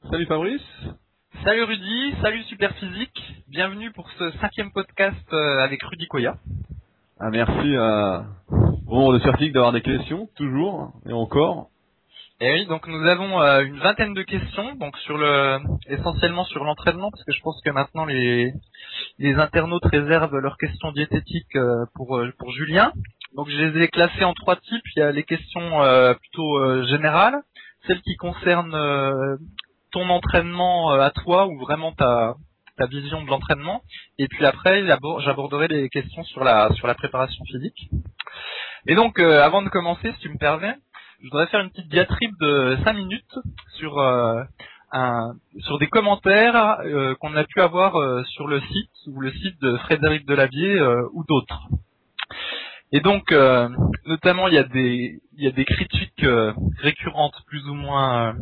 Salut Fabrice. Salut Rudy, salut Superphysique, bienvenue pour ce 5e podcast avec Rudy Koya. Merci au membre de Superphysique d'avoir des questions, toujours et encore. Et oui, donc nous avons une vingtaine de questions, donc essentiellement sur l'entraînement, parce que je pense que maintenant les internautes réservent leurs questions diététiques pour Julien. Donc je les ai classées en 3 types. Il y a les questions plutôt générales, celles qui concernent ton entraînement à toi ou vraiment ta vision de l'entraînement, et puis après j'aborderai les questions sur la préparation physique. Et donc avant de commencer, si tu me permets, je voudrais faire une petite diatribe de 5 minutes sur des commentaires qu'on a pu avoir sur le site de Frédéric Delavier ou d'autres. Et donc notamment il y a des critiques récurrentes plus ou moins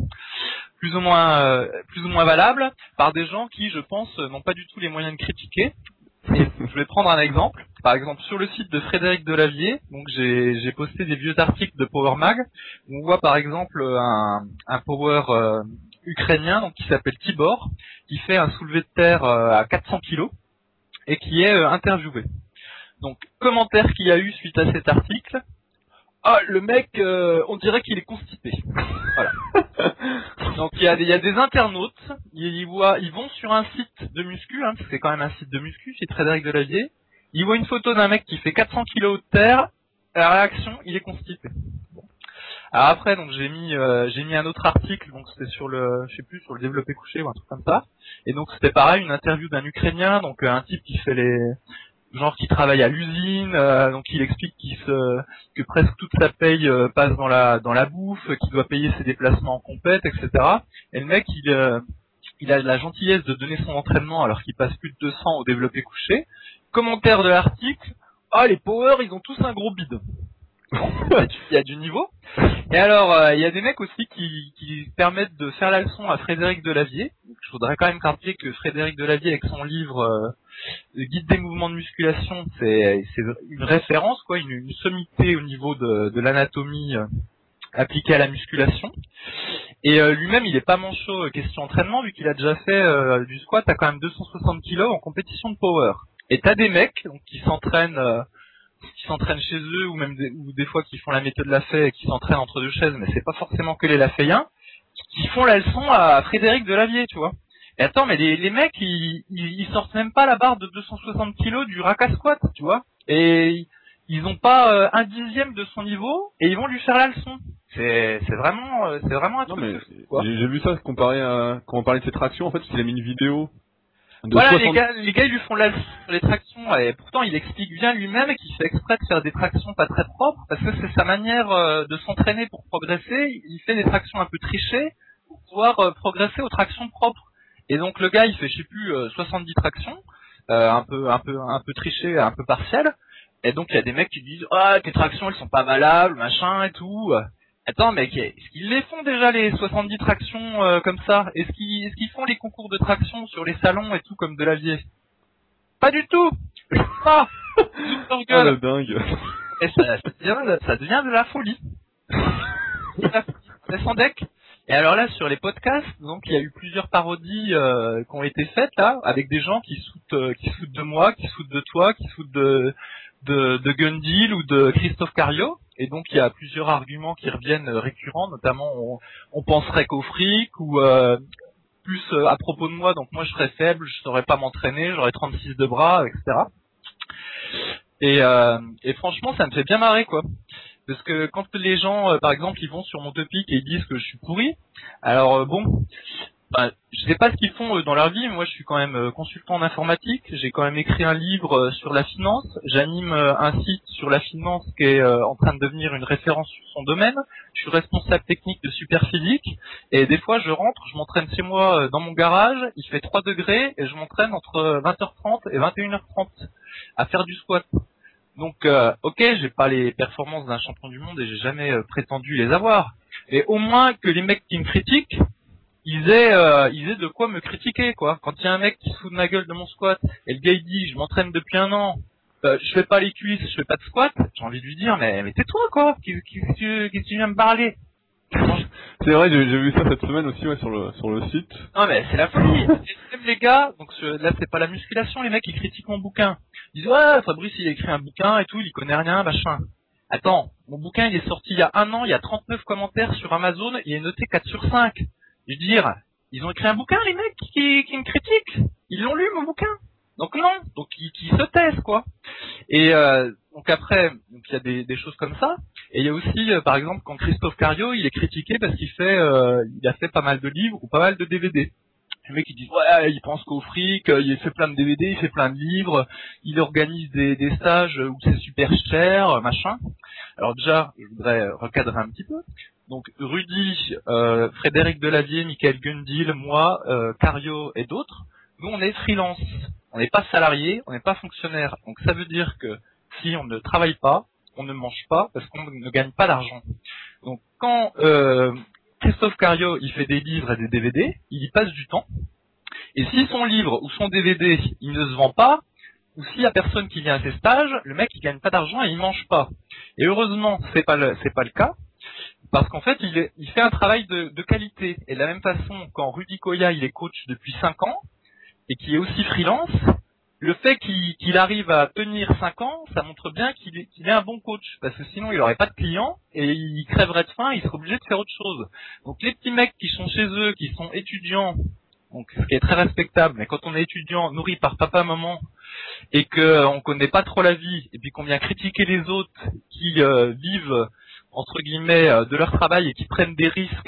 valables par des gens qui, je pense, n'ont pas du tout les moyens de critiquer. Et je vais prendre un exemple. Par exemple, sur le site de Frédéric Delavier, donc j'ai posté des vieux articles de Power Mag, où on voit par exemple un power ukrainien donc qui s'appelle Tibor, qui fait un soulevé de terre à 400 kg et qui est interviewé. Donc, commentaire qu'il y a eu suite à cet article: ah, le mec, on dirait qu'il est constipé. Voilà. Donc il y a des internautes, ils vont sur un site de muscu, parce que c'est quand même un site de muscu chez Frédéric Delavier. Ils voient une photo d'un mec qui fait 400 kg de terre. La réaction, il est constipé. Bon. Alors après, donc j'ai mis un autre article, donc c'était sur le développé couché ou un truc comme ça. Et donc c'était pareil, une interview d'un Ukrainien, donc un type qui fait qui travaille à l'usine, donc il explique que presque toute sa paye passe dans la bouffe, qu'il doit payer ses déplacements en compète, etc. Et le mec, il a la gentillesse de donner son entraînement alors qu'il passe plus de 200 au développé couché. Commentaire de l'article: ah, les power, ils ont tous un gros bide. Bon, il y a du niveau. Et alors, il y a des mecs aussi qui permettent de faire la leçon à Frédéric Delavier. Donc, je voudrais quand même rappeler que Frédéric Delavier, avec son livre le guide des mouvements de musculation, c'est une référence, quoi, une sommité au niveau de l'anatomie appliquée à la musculation. Et lui-même, il est pas manchot question entraînement, vu qu'il a déjà fait du squat à quand même 260 kg en compétition de power. Et t'as des mecs donc, qui s'entraînent chez eux, ou même des fois qui font la méthode Lafay et qui s'entraînent entre deux chaises, mais c'est pas forcément que les Lafayens, qui font la leçon à Frédéric Delavier, tu vois. Et attends, mais les mecs, ils sortent même pas la barre de 260 kg du rack à squat, tu vois. Et ils ont pas un dixième de son niveau, et ils vont lui faire la leçon. C'est vraiment un Non truc mais de fou, quoi. j'ai vu ça comparé à quand on parlait de ses tractions, en fait, il a mis une vidéo de Voilà, 60. les gars, ils lui font la leçon sur les tractions, et pourtant il explique bien lui-même qu'il fait exprès de faire des tractions pas très propres, parce que c'est sa manière de s'entraîner pour progresser. Il fait des tractions un peu trichées pour pouvoir progresser aux tractions propres. Et donc le gars, il fait, je sais plus, 70 tractions, un peu trichées, un peu partielles. Et donc il y a des mecs qui disent: ah, tes tractions, elles sont pas valables, machin et tout. Attends, mec, est-ce qu'ils les font déjà les 70 tractions comme ça? Est-ce qu'ils font les concours de traction sur les salons et tout comme Delavier? Pas du tout. Pas. Super Ah, gueule. le dingue. Et ça devient de la folie. C'est sans deck. Et alors là, sur les podcasts, donc il y a eu plusieurs parodies qui ont été faites là, avec des gens qui se foutent de moi, qui se foutent de toi, qui se foutent de Gundil ou de Christophe Cario. Et donc il y a plusieurs arguments qui reviennent récurrents, notamment on penserait qu'au fric, ou plus à propos de moi, donc moi je serais faible, je saurais pas m'entraîner, j'aurais 36 de bras, etc. Et franchement, ça me fait bien marrer, quoi. Parce que quand les gens, par exemple, ils vont sur mon topic et ils disent que je suis pourri, alors je sais pas ce qu'ils font dans leur vie, mais moi je suis quand même consultant en informatique, j'ai quand même écrit un livre sur la finance, j'anime un site sur la finance qui est en train de devenir une référence sur son domaine, je suis responsable technique de Superphysique, et des fois je rentre, je m'entraîne chez moi dans mon garage, il fait 3 degrés, et je m'entraîne entre 20h30 et 21h30 à faire du squat. Donc, ok, j'ai pas les performances d'un champion du monde et j'ai jamais prétendu les avoir. Mais au moins que les mecs qui me critiquent, ils aient de quoi me critiquer, quoi. Quand il y a un mec qui se fout de ma gueule de mon squat et le gars il dit: je m'entraîne depuis 1 an, je fais pas les cuisses, je fais pas de squat, j'ai envie de lui dire: mais tais-toi, quoi. Qu'est-ce que tu viens me parler? C'est vrai, j'ai vu ça cette semaine aussi, ouais, sur le site. Non mais c'est la folie. Et même les gars, donc là c'est pas la musculation, les mecs ils critiquent mon bouquin. Ils disent ouais Fabrice il a écrit un bouquin et tout, il y connaît rien, machin. Attends, mon bouquin il est sorti il y a 1 an, il y a 39 commentaires sur Amazon, il est noté 4 sur 5. Je veux dire, ils ont écrit un bouquin les mecs qui me critiquent. Ils l'ont lu mon bouquin. Donc non, donc qui se taisent quoi. Et donc après, donc il y a des choses comme ça. Et il y a aussi, par exemple, quand Christophe Cario, il est critiqué parce il a fait pas mal de livres ou pas mal de DVD. Les mecs ils disent ouais, il pense qu'au fric, il fait plein de DVD, il fait plein de livres, il organise des stages où c'est super cher, machin. Alors déjà, je voudrais recadrer un petit peu. Donc Rudy, Frédéric Delavier, Michael Gundil, moi, Cario et d'autres, nous on est freelance. On n'est pas salarié, on n'est pas fonctionnaire. Donc ça veut dire que si on ne travaille pas, on ne mange pas parce qu'on ne gagne pas d'argent. Donc quand Christophe Cario il fait des livres et des DVD, il y passe du temps. Et si son livre ou son DVD il ne se vend pas, ou s'il y a personne qui vient à ses stages, le mec il gagne pas d'argent et il mange pas. Et heureusement c'est pas le cas. Parce qu'en fait, il fait un travail de qualité. Et de la même façon, quand Rudy Koya, il est coach depuis 5 ans, et qui est aussi freelance, le fait qu'il arrive à tenir 5 ans, ça montre bien qu'il est un bon coach. Parce que sinon, il n'aurait pas de clients, et il crèverait de faim, il serait obligé de faire autre chose. Donc les petits mecs qui sont chez eux, qui sont étudiants, donc ce qui est très respectable, mais quand on est étudiant, nourri par papa, maman, et qu'on connaît pas trop la vie, et puis qu'on vient critiquer les autres qui vivent entre guillemets de leur travail et qui prennent des risques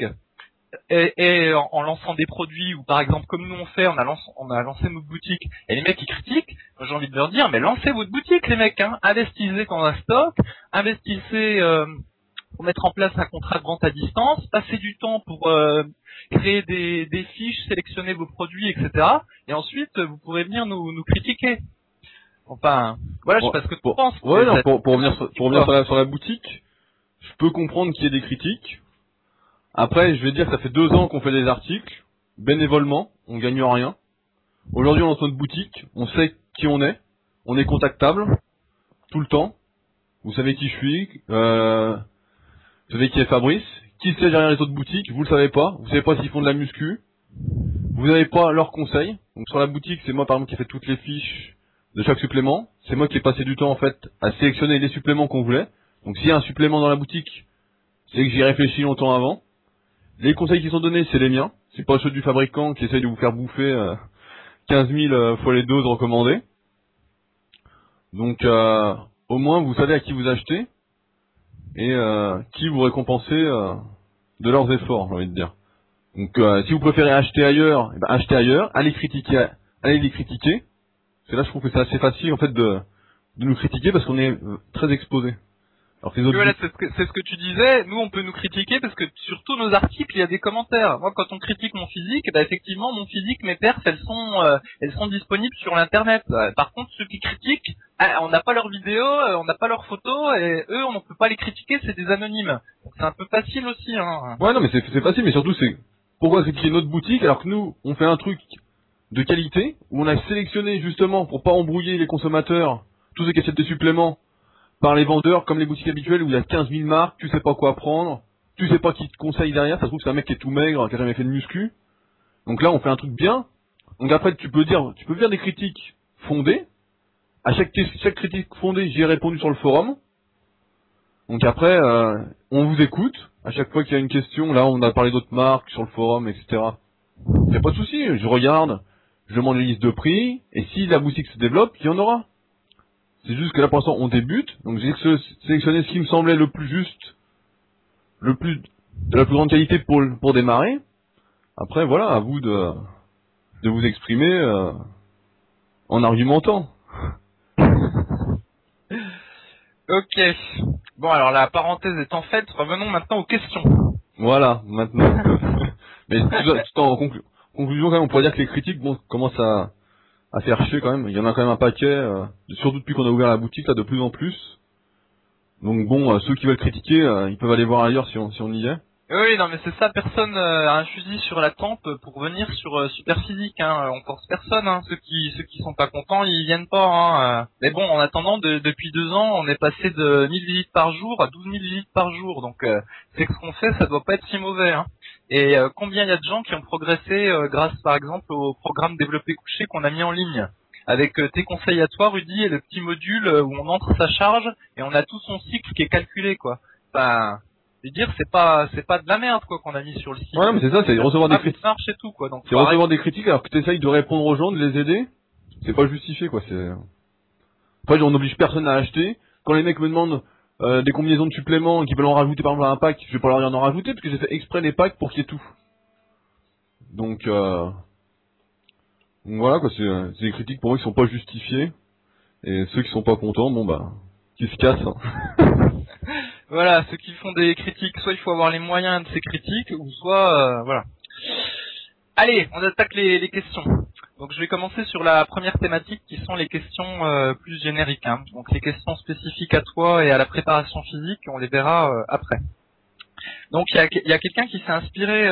et en lançant des produits ou par exemple comme nous on fait, on a lancé notre boutique et les mecs ils critiquent, moi j'ai envie de leur dire mais lancez votre boutique les mecs, hein, investissez dans un stock, investissez pour mettre en place un contrat de vente à distance, passez du temps pour créer des fiches, sélectionner vos produits, etc. Et ensuite vous pourrez venir nous critiquer. Enfin, voilà, je sais pas ce que tu penses. Ouais, non, pour revenir sur la boutique, je peux comprendre qu'il y ait des critiques. Après, je vais dire que ça fait 2 ans qu'on fait des articles, bénévolement, on gagne rien. Aujourd'hui, on lance notre boutique, on sait qui on est contactable, tout le temps. Vous savez qui je suis, vous savez qui est Fabrice. Qui se cache derrière les autres boutiques, vous le savez pas. Vous savez pas s'ils font de la muscu. Vous n'avez pas leurs conseils. Donc sur la boutique, c'est moi par exemple qui ai fait toutes les fiches de chaque supplément. C'est moi qui ai passé du temps en fait à sélectionner les suppléments qu'on voulait. Donc s'il y a un supplément dans la boutique, c'est que j'y ai réfléchi longtemps avant. Les conseils qui sont donnés, c'est les miens. C'est pas ceux du fabricant qui essaye de vous faire bouffer 15 000 fois les doses recommandées. Donc au moins vous savez à qui vous achetez et qui vous récompensez de leurs efforts, j'ai envie de dire. Donc si vous préférez acheter ailleurs, eh ben, achetez ailleurs, allez les critiquer. C'est là je trouve que c'est assez facile en fait de nous critiquer parce qu'on est très exposé. Alors que les autres voilà, c'est ce que tu disais, nous on peut nous critiquer parce que sur tous nos articles il y a des commentaires. Moi quand on critique mon physique, bah effectivement mon physique, mes perfs elles sont disponibles sur l'internet. Par contre ceux qui critiquent, on n'a pas leurs vidéos, on n'a pas leurs photos et eux on ne peut pas les critiquer, c'est des anonymes. Donc c'est un peu facile aussi hein. Ouais non mais c'est facile, mais surtout c'est pourquoi critiquer notre boutique alors que nous on fait un truc de qualité où on a sélectionné justement pour pas embrouiller les consommateurs, tous ceux qui achètent des suppléments par les vendeurs comme les boutiques habituelles où il y a 15 000 marques, tu sais pas quoi prendre, tu sais pas qui te conseille derrière, ça se trouve c'est un mec qui est tout maigre, qui a jamais fait de muscu. Donc là on fait un truc bien. Donc après tu peux faire des critiques fondées. À chaque critique fondée, j'y ai répondu sur le forum. Donc après on vous écoute. À chaque fois qu'il y a une question, là on a parlé d'autres marques sur le forum, etc. Y a pas de souci, je regarde, je demande les listes de prix, et si la boutique se développe, il y en aura. C'est juste que là pour l'instant on débute, donc j'ai sélectionné ce qui me semblait le plus juste, de la plus grande qualité pour démarrer. Après voilà, à vous de vous exprimer en argumentant. Ok. Bon alors la parenthèse étant faite, revenons maintenant aux questions. Voilà, maintenant. Mais tout en conclusion quand même, on pourrait dire que les critiques commencent à faire chier quand même. Il y en a quand même un paquet, surtout depuis qu'on a ouvert la boutique là de plus en plus. Donc bon, ceux qui veulent critiquer, ils peuvent aller voir ailleurs si on y est. Oui, non, mais c'est ça, personne a un fusil sur la tempe pour venir sur Superphysique, hein. On force personne, hein. Ceux qui sont pas contents, ils viennent pas, hein. Mais bon, en attendant, depuis 2 ans, on est passé de 1000 visites par jour à 12 000 visites par jour. Donc, c'est que ce qu'on fait, ça doit pas être si mauvais, hein. Et combien il y a de gens qui ont progressé grâce, par exemple, au programme développé couché qu'on a mis en ligne, avec tes conseils à toi, Rudy, et le petit module où on entre sa charge et on a tout son cycle qui est calculé, quoi. Enfin, je veux dire, c'est pas de la merde, quoi, qu'on a mis sur le site. Ouais, mais c'est ça, c'est recevoir des critiques. Marche et tout, quoi. Donc, C'est recevoir des critiques alors que t'essayes de répondre aux gens, de les aider. C'est pas justifié, quoi. C'est. Après, on n'oblige personne à acheter. Quand les mecs me demandent des combinaisons de suppléments et qu'ils veulent en rajouter par exemple à un pack, je vais pas leur dire d'en rajouter parce que j'ai fait exprès les packs pour qu'il y ait tout. Donc voilà, quoi. C'est des critiques pour moi qui sont pas justifiées. Et ceux qui sont pas contents, bon bah, qui se cassent. Hein. voilà, ceux qui font des critiques, soit il faut avoir les moyens de ces critiques, ou soit, voilà. Allez, on attaque les questions. Donc je vais commencer sur la première thématique qui sont les questions plus génériques, hein. Donc les questions spécifiques à toi et à la préparation physique, on les verra après. Donc il y a quelqu'un qui s'est inspiré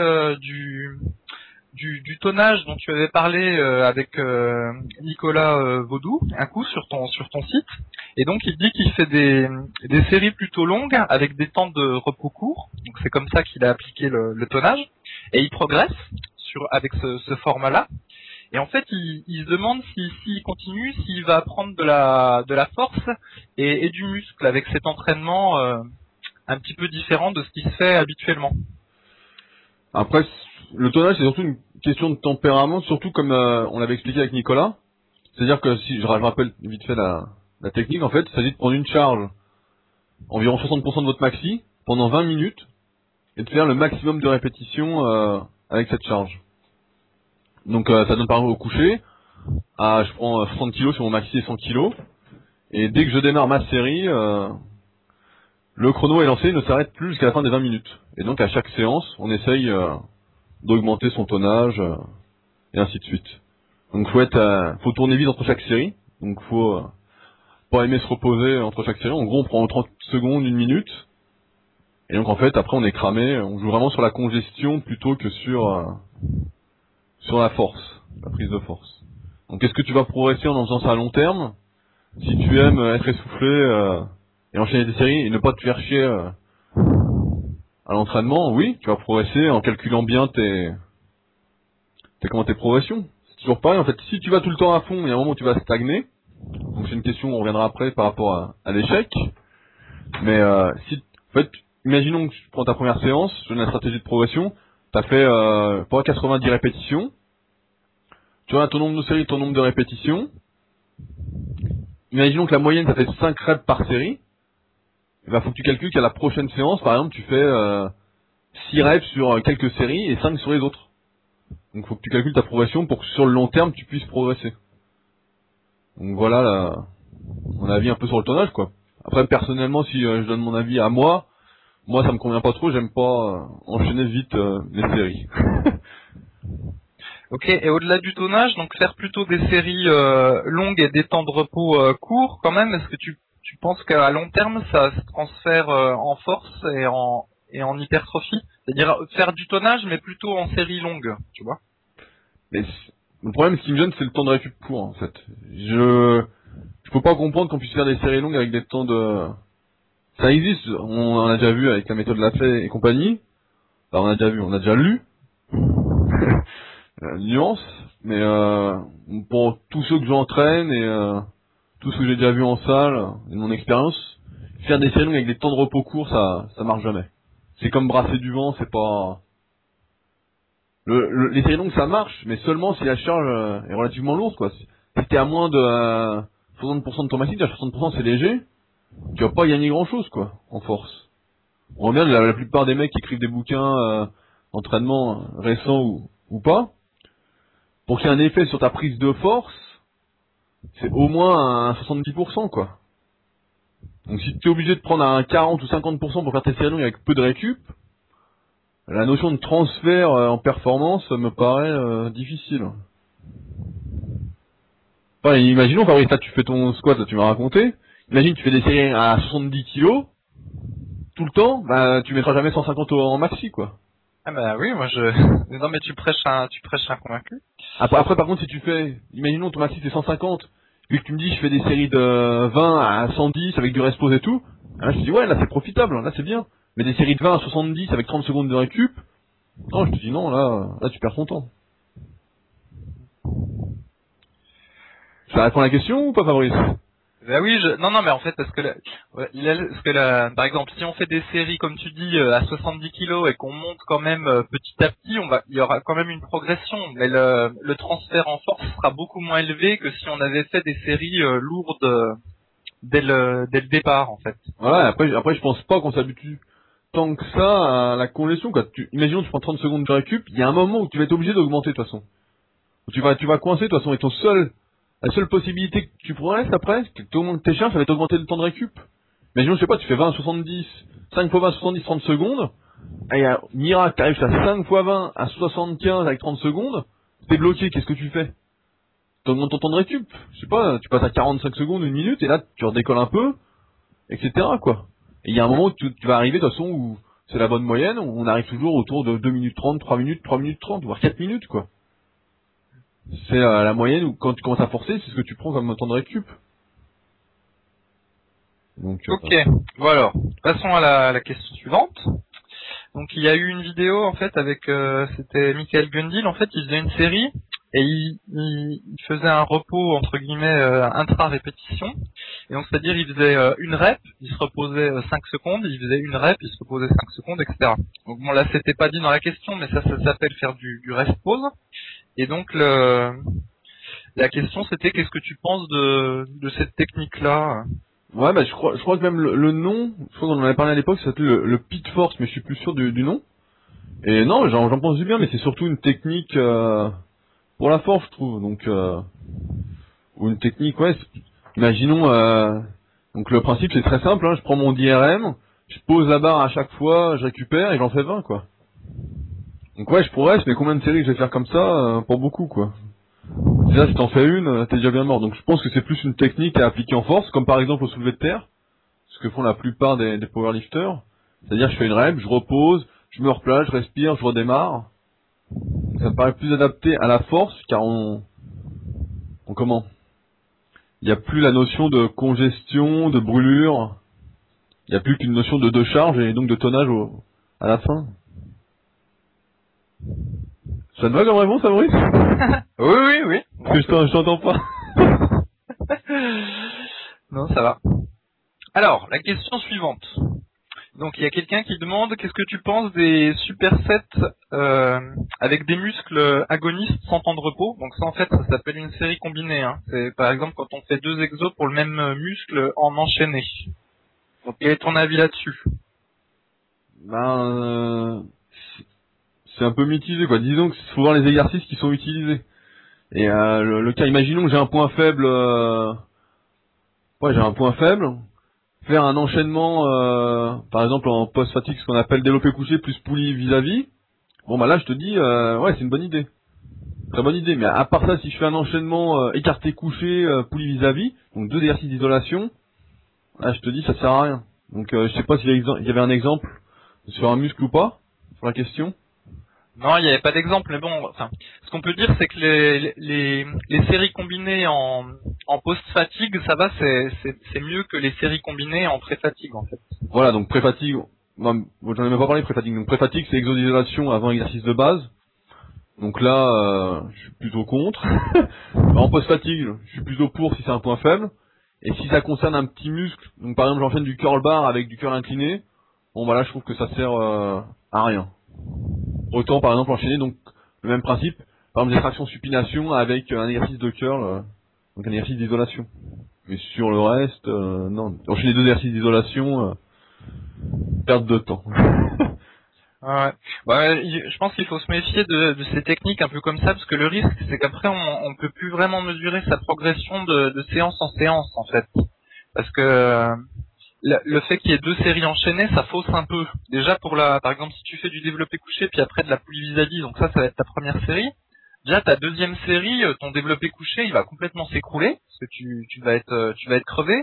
du tonnage dont tu avais parlé avec Nicolas Vaudou, un coup sur ton site. Et donc il dit qu'il fait des séries plutôt longues avec des temps de repos courts. Donc c'est comme ça qu'il a appliqué le tonnage. Et il progresse avec ce format-là. Et en fait, il se demande s'il continue, s'il va prendre de la force et du muscle avec cet entraînement un petit peu différent de ce qui se fait habituellement. Après, le tonnage, c'est surtout une question de tempérament, surtout comme on l'avait expliqué avec Nicolas. C'est-à-dire que si je rappelle vite fait la technique, en fait, il s'agit de prendre une charge, environ 60% de votre maxi, pendant 20 minutes, et de faire le maximum de répétitions avec cette charge. Donc ça donne par exemple au coucher, je prends 60 kg sur mon maxi et 100 kg, et dès que je démarre ma série, le chrono est lancé, il ne s'arrête plus jusqu'à la fin des 20 minutes. Et donc à chaque séance, on essaye d'augmenter son tonnage, et ainsi de suite. Donc faut tourner vite entre chaque série, donc faut pas aimer se reposer entre chaque série. En gros, on prend 30 secondes, 1 minute, et donc en fait, après on est cramé, on joue vraiment sur la congestion plutôt que sur la force, la prise de force. Donc est-ce que tu vas progresser en faisant ça à long terme? Si tu aimes être essoufflé et enchaîner des séries et ne pas te faire chier à l'entraînement, oui, tu vas progresser en calculant bien tes progressions. C'est toujours pareil, en fait, si tu vas tout le temps à fond, il y a un moment où tu vas stagner. Donc c'est une question, on reviendra après par rapport à l'échec. Mais si, en fait, imaginons que tu prends ta première séance, je donne la stratégie de progression, t'as fait pour 90 répétitions, tu as ton nombre de séries, ton nombre de répétitions. Imaginons que la moyenne, ça fait 5 reps par série. Il faut que tu calcules qu'à la prochaine séance, par exemple, tu fais 6 reps sur quelques séries et 5 sur les autres. Donc il faut que tu calcules ta progression pour que sur le long terme, tu puisses progresser. Donc voilà mon avis un peu sur le tonnage, quoi. Après, personnellement, si je donne mon avis à moi ça me convient pas trop, j'aime pas enchaîner vite les séries. Ok, et au-delà du tonnage, donc faire plutôt des séries longues et des temps de repos courts quand même, est-ce que tu penses qu'à long terme ça se transfère en force et en hypertrophie? C'est-à-dire faire du tonnage mais plutôt en série longue, tu vois? Mais le problème, ce qui me gêne, c'est le temps de récup court, en fait. Je peux pas comprendre qu'on puisse faire des séries longues avec des temps de... Ça existe, on en a déjà vu avec la méthode Lafay et compagnie. Enfin, on a déjà lu. Nuance. Mais pour tous ceux que j'entraîne et tout ce que j'ai déjà vu en salle et de mon expérience, faire des séries longues avec des temps de repos courts, ça marche jamais. C'est comme brasser du vent, c'est pas... les séries longues, ça marche, mais seulement si la charge est relativement lourde, quoi. Si t'es à moins de 60% de ton maxi, déjà 60% c'est léger, tu vas pas gagner grand chose, quoi, en force. On regarde la plupart des mecs qui écrivent des bouquins d'entraînement récents ou pas, pour qu'il y ait un effet sur ta prise de force, c'est au moins un 70%, quoi. Donc si t'es obligé de prendre un 40 ou 50% pour faire tes séries longues avec peu de récup, la notion de transfert en performance me paraît difficile. Enfin, imaginons, Fabrice, là tu fais ton squat, là tu m'as raconté. Imagine tu fais des séries à 70 kilos. tout le temps, bah tu mettras jamais 150 en maxi quoi. Ah bah oui, moi je... Non mais tu prêches un convaincu. Après par contre si tu fais, imaginons ton maxi c'est 150, vu que tu me dis je fais des séries de 20 à 110 avec du respose et tout, là je te dis ouais là c'est profitable, là c'est bien. Mais des séries de 20 à 70 avec 30 secondes de récup, non je te dis non là tu perds ton temps. Ça répond à la question ou pas Fabrice? Bah oui, non mais en fait parce que par exemple si on fait des séries comme tu dis à 70 kilos et qu'on monte quand même petit à petit, il y aura quand même une progression, mais le transfert en force sera beaucoup moins élevé que si on avait fait des séries lourdes dès le départ en fait. Voilà, après je pense pas qu'on s'habitue tant que ça à la congestion quoi. Imaginons tu prends 30 secondes de récup, il y a un moment où tu vas être obligé d'augmenter de toute façon. Où tu vas coincer de toute façon et la seule possibilité que tu progresses après, c'est que tu augmentes tes charges, ça va t'augmenter le temps de récup. Imaginons, je sais pas, tu fais 20 à 70, 5 fois 20 à 70, 30 secondes, et il y a miracle, t'arrives à 5 fois 20 à 75 avec 30 secondes, t'es bloqué, qu'est-ce que tu fais? T'augmentes ton temps de récup. Je sais pas, tu passes à 45 secondes, 1 minute, et là, tu redécolles un peu, etc., quoi. Et il y a un moment où tu vas arriver, de toute façon, où c'est la bonne moyenne, où on arrive toujours autour de 2 minutes 30, 3 minutes, 3 minutes 30, voire 4 minutes, quoi. C'est la moyenne où quand tu commences à forcer, c'est ce que tu prends comme temps de récup. Donc, Ok, voilà. Passons à la question suivante. Donc il y a eu une vidéo en fait avec c'était Michael Gundil, en fait il faisait une série et il faisait un repos entre guillemets intra-répétition. Et donc c'est-à-dire il faisait une rep, il se reposait 5 secondes, il faisait une rep, il se reposait 5 secondes, etc. Donc bon là c'était pas dit dans la question, mais ça s'appelle faire du rest-pause. Et donc la question c'était qu'est-ce que tu penses de cette technique-là? ouais, bah je crois que même le nom, je crois qu'on en avait parlé à l'époque, ça s'appelait le Pit Force, mais je suis plus sûr du nom. Et non, j'en pense du bien, mais c'est surtout une technique pour la force, je trouve. Donc, ou une technique, ouais. Imaginons, donc le principe c'est très simple, hein, je prends mon DRM, je pose la barre à chaque fois, je récupère et j'en fais 20, quoi. Donc ouais, je progresse, mais combien de séries je vais faire comme ça pour beaucoup, quoi. Déjà, si t'en fais une, t'es déjà bien mort. Donc je pense que c'est plus une technique à appliquer en force, comme par exemple au soulevé de terre, ce que font la plupart des powerlifters. C'est-à-dire, je fais une rep, je repose, je me replace, je respire, je redémarre. Ça me paraît plus adapté à la force, car on comment? Il n'y a plus la notion de congestion, de brûlure. Il n'y a plus qu'une notion de charge et donc de tonnage à la fin. Ça te va comme réponse, Fabrice? Oui. Parce que je t'entends pas. Non, ça va. Alors, la question suivante. Donc, il y a quelqu'un qui demande qu'est-ce que tu penses des supersets avec des muscles agonistes sans temps de repos. Donc ça, en fait, ça s'appelle une série combinée. Hein. C'est par exemple quand on fait 2 exos pour le même muscle en enchaîné. Donc, quel est ton avis là-dessus? C'est un peu mitigé, quoi. Disons qu'il faut voir les exercices qui sont utilisés. Et le cas, imaginons que j'ai un point faible. J'ai un point faible. Faire un enchaînement, par exemple en post-fatigue, ce qu'on appelle développé couché plus poulie vis-à-vis. Bon bah là je te dis, ouais c'est une bonne idée. Très bonne idée, mais à part ça, si je fais un enchaînement écarté couché, poulie vis-à-vis, donc 2 exercices d'isolation, là je te dis ça sert à rien. Donc je sais pas s'il y avait un exemple sur un muscle ou pas, sur la question. Non, il n'y avait pas d'exemple, mais bon, enfin, ce qu'on peut dire, c'est que les séries combinées en post-fatigue, ça va, c'est mieux que les séries combinées en pré-fatigue, en fait. Voilà, donc pré-fatigue, j'en ai même pas parlé pré-fatigue. Donc pré-fatigue c'est exo d'isolation avant exercice de base. Donc là, je suis plutôt contre. En post-fatigue, je suis plutôt pour si c'est un point faible. Et si ça concerne un petit muscle, donc par exemple j'enchaîne du curl bar avec du curl incliné, bon bah là je trouve que ça sert à rien. Autant par exemple enchaîner donc le même principe, par exemple des tractions supination avec un exercice de curl, donc un exercice d'isolation. Mais sur le reste, non. Enchaîner 2 exercices d'isolation, perte de temps. Ouais. Je pense qu'il faut se méfier de ces techniques un peu comme ça, parce que le risque, c'est qu'après, on peut plus vraiment mesurer sa progression de séance en séance, en fait. Parce que le fait qu'il y ait 2 séries enchaînées, ça fausse un peu. Déjà, par exemple, si tu fais du développé couché, puis après de la poulie vis-à-vis, donc ça va être ta première série. Déjà, ta deuxième série, ton développé couché, il va complètement s'écrouler, parce que tu vas être crevé.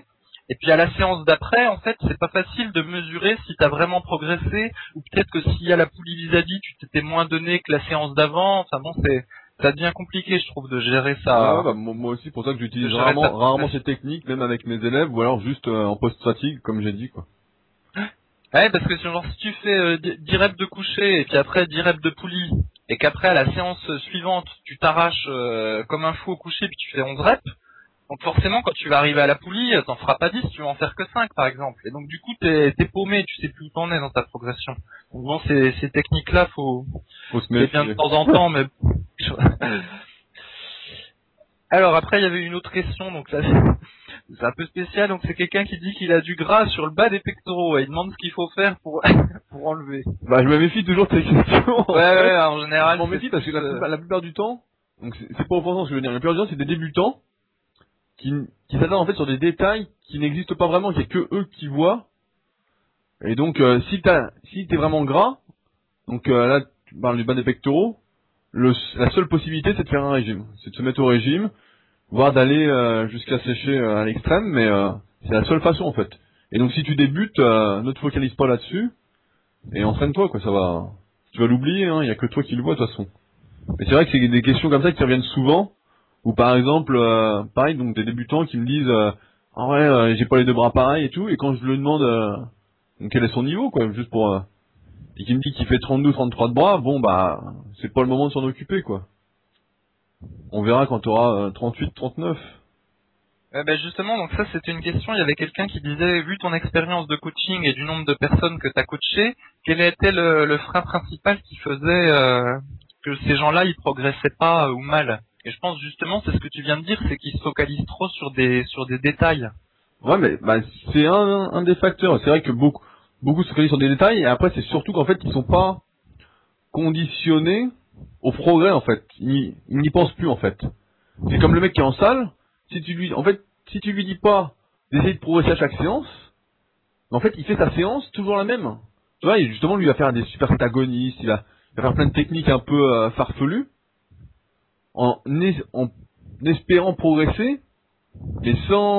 Et puis à la séance d'après, en fait, c'est pas facile de mesurer si t'as vraiment progressé, ou peut-être que s'il y a la poulie vis-à-vis, tu t'étais moins donné que la séance d'avant. Enfin bon, ça devient compliqué, je trouve, de gérer Ouais, ça. bah, moi aussi, pour ça que j'utilise De gérer ça. rarement ces techniques, même avec mes élèves, ou alors juste en post-fatigue, comme j'ai dit, quoi. Ouais, parce que genre, si tu fais 10 reps de coucher, et puis après 10 reps de poulie, et qu'après à la séance suivante, tu t'arraches comme un fou au coucher, puis tu fais 11 reps, donc forcément, quand tu vas arriver à la poulie, t'en feras pas 10, tu vas en faire que 5 par exemple. Et donc du coup, t'es paumé, tu sais plus où t'en es dans ta progression. Donc bon, ces techniques-là, faut Faut se c'est bien de méfier. temps en temps, mais... Alors après, il y avait une autre question, donc là, c'est un peu spécial. Donc c'est quelqu'un qui dit qu'il a du gras sur le bas des pectoraux, et il demande ce qu'il faut faire pour pour enlever. Bah, je me méfie toujours de ces questions, en Ouais, fait. ouais, en général. Je m'en méfie parce que la plupart du temps, donc c'est pas offensant ce que je veux dire, la plupart du temps, c'est des débutants qui s'attardent en fait sur des détails qui n'existent pas vraiment, qu'il y a que eux qui voient. Et donc, si t'es vraiment gras, donc là, tu parles du bas des pectoraux, la seule possibilité, c'est de faire un régime. C'est de se mettre au régime, voire d'aller jusqu'à sécher à l'extrême, mais c'est la seule façon, en fait. Et donc, si tu débutes, ne te focalise pas là-dessus, et entraîne-toi, quoi, ça va... Tu vas l'oublier, hein, il y a que toi qui le vois, de toute façon. Mais c'est vrai que c'est des questions comme ça qui reviennent souvent, ou par exemple, pareil, donc des débutants qui me disent ah ouais, j'ai pas les deux bras pareils et tout, et quand je lui demande donc quel est son niveau, quoi, juste pour... et qui me dit qu'il fait 32-33 de bras, bon bah, c'est pas le moment de s'en occuper, quoi. On verra quand tu auras 38-39. Ben justement, donc ça c'était une question, il y avait quelqu'un qui disait, vu ton expérience de coaching et du nombre de personnes que tu as coachées, quel était le frein principal qui faisait que ces gens-là ils progressaient pas ou mal? Et je pense justement, c'est ce que tu viens de dire, c'est qu'ils se focalisent trop sur des détails. Ouais, mais bah, c'est un des facteurs. C'est vrai que beaucoup se focalisent sur des détails, et après c'est surtout qu'en fait ils sont pas conditionnés au progrès, en fait. Ils n'y pensent plus, en fait. C'est comme le mec qui est en salle, si tu lui dis pas d'essayer de progresser à chaque séance, en fait, il fait sa séance toujours la même. Tu vois, et justement, lui, il va faire des super antagonistes, il va faire plein de techniques un peu farfelues, en espérant progresser, mais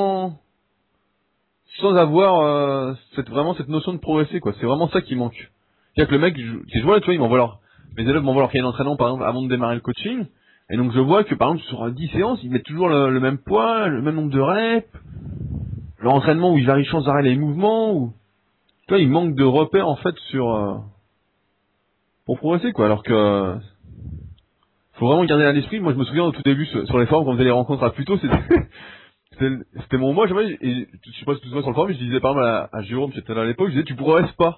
sans avoir vraiment cette notion de progresser, quoi. C'est vraiment ça qui manque. C'est-à-dire que le mec, je vois, tu vois, mes élèves m'envoient leur cahier d'entraînement, par exemple, avant de démarrer le coaching, et donc je vois que, par exemple, sur 10 séances, ils mettent toujours le même poids, le même nombre de reps, leur entraînement où ils varient sans arrêt les mouvements, ou, tu vois, il manque de repères, en fait, pour progresser, quoi, alors que, faut vraiment garder à l'esprit. Moi, je me souviens au tout début, sur les forums, quand on faisait les rencontres à Pluto, c'était mon moi, jamais, et je sais pas si tu te souviens sur le forum, je disais par exemple à Jérôme, qui était là à l'époque, je disais, tu progresses pas.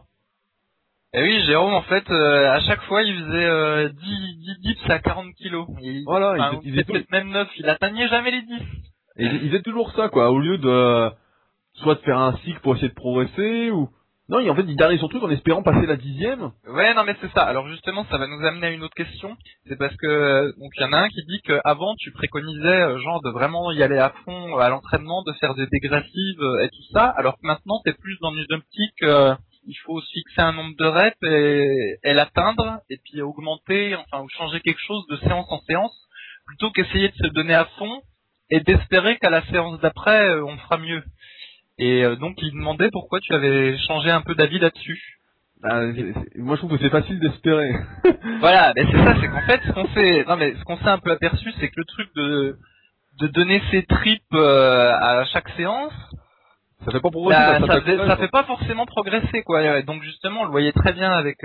Et oui, Jérôme, en fait, à chaque fois, il faisait 10 dips à 40 kilos. Voilà, Enfin, il faisait peut-être même 9, il atteignait jamais les 10. et il faisait toujours ça, quoi, au lieu de, soit de faire un cycle pour essayer de progresser, ou, non, en fait, il gardait son truc en espérant passer la 10e. Ouais, non mais c'est ça. Alors justement, ça va nous amener à une autre question. C'est parce que donc il y en a un qui dit qu'avant tu préconisais genre de vraiment y aller à fond à l'entraînement, de faire des dégressives et tout ça, alors que maintenant t'es plus dans une optique il faut se fixer un nombre de reps et l'atteindre et puis augmenter, enfin ou changer quelque chose de séance en séance, plutôt qu'essayer de se donner à fond et d'espérer qu'à la séance d'après on fera mieux. Et donc il demandait pourquoi tu avais changé un peu d'avis là-dessus. Bah, moi, je trouve que c'est facile d'espérer. Voilà, mais c'est ça, c'est qu'en fait, ce qu'on s'est un peu aperçu, c'est que le truc de donner ses tripes à chaque séance, Ça fait pas progresser, ça fait pas forcément progresser, quoi. Donc justement, on le voyait très bien avec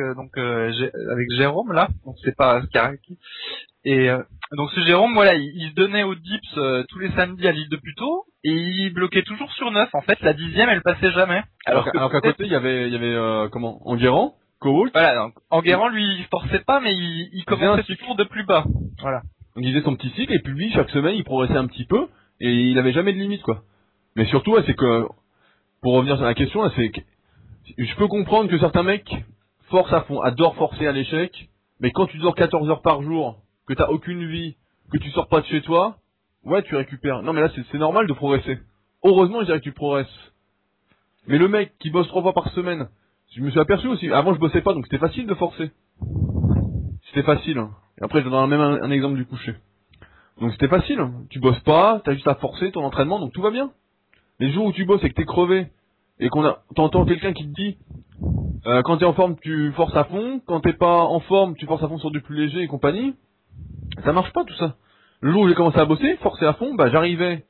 avec Jérôme là, donc c'est pas Karaki. Et donc ce Jérôme, voilà, il se donnait aux dips tous les samedis à l'île de Puteaux et il bloquait toujours sur 9. En fait, la 10e, elle passait jamais. Alors qu'à côté, il y avait comment, Enguerrand, Koholt. Voilà, donc Enguerrand, lui, il forçait pas, mais il commençait toujours de plus bas. Voilà. Donc il faisait son petit cycle, et puis lui, chaque semaine, il progressait un petit peu, et il avait jamais de limite, quoi. Mais surtout, ouais, c'est que, pour revenir sur la question, là, c'est que, je peux comprendre que certains mecs forcent à fond, adorent forcer à l'échec, mais quand tu dors 14 heures par jour, que t'as aucune vie, que tu sors pas de chez toi, ouais, tu récupères. Non, mais là, c'est normal de progresser. Heureusement, je dirais que tu progresses. Mais le mec qui bosse 3 fois par semaine, je me suis aperçu aussi, avant je bossais pas, donc c'était facile de forcer. C'était facile. Hein. Et après, je donnerai même un exemple du coucher. Donc c'était facile. Tu bosses pas, t'as juste à forcer ton entraînement, donc tout va bien. Les jours où tu bosses et que t'es crevé, et t'entends quelqu'un qui te dit, quand t'es en forme, tu forces à fond, quand t'es pas en forme, tu forces à fond sur du plus léger et compagnie, ça marche pas tout ça. Le jour où j'ai commencé à bosser, forcer à fond, bah j'arrivais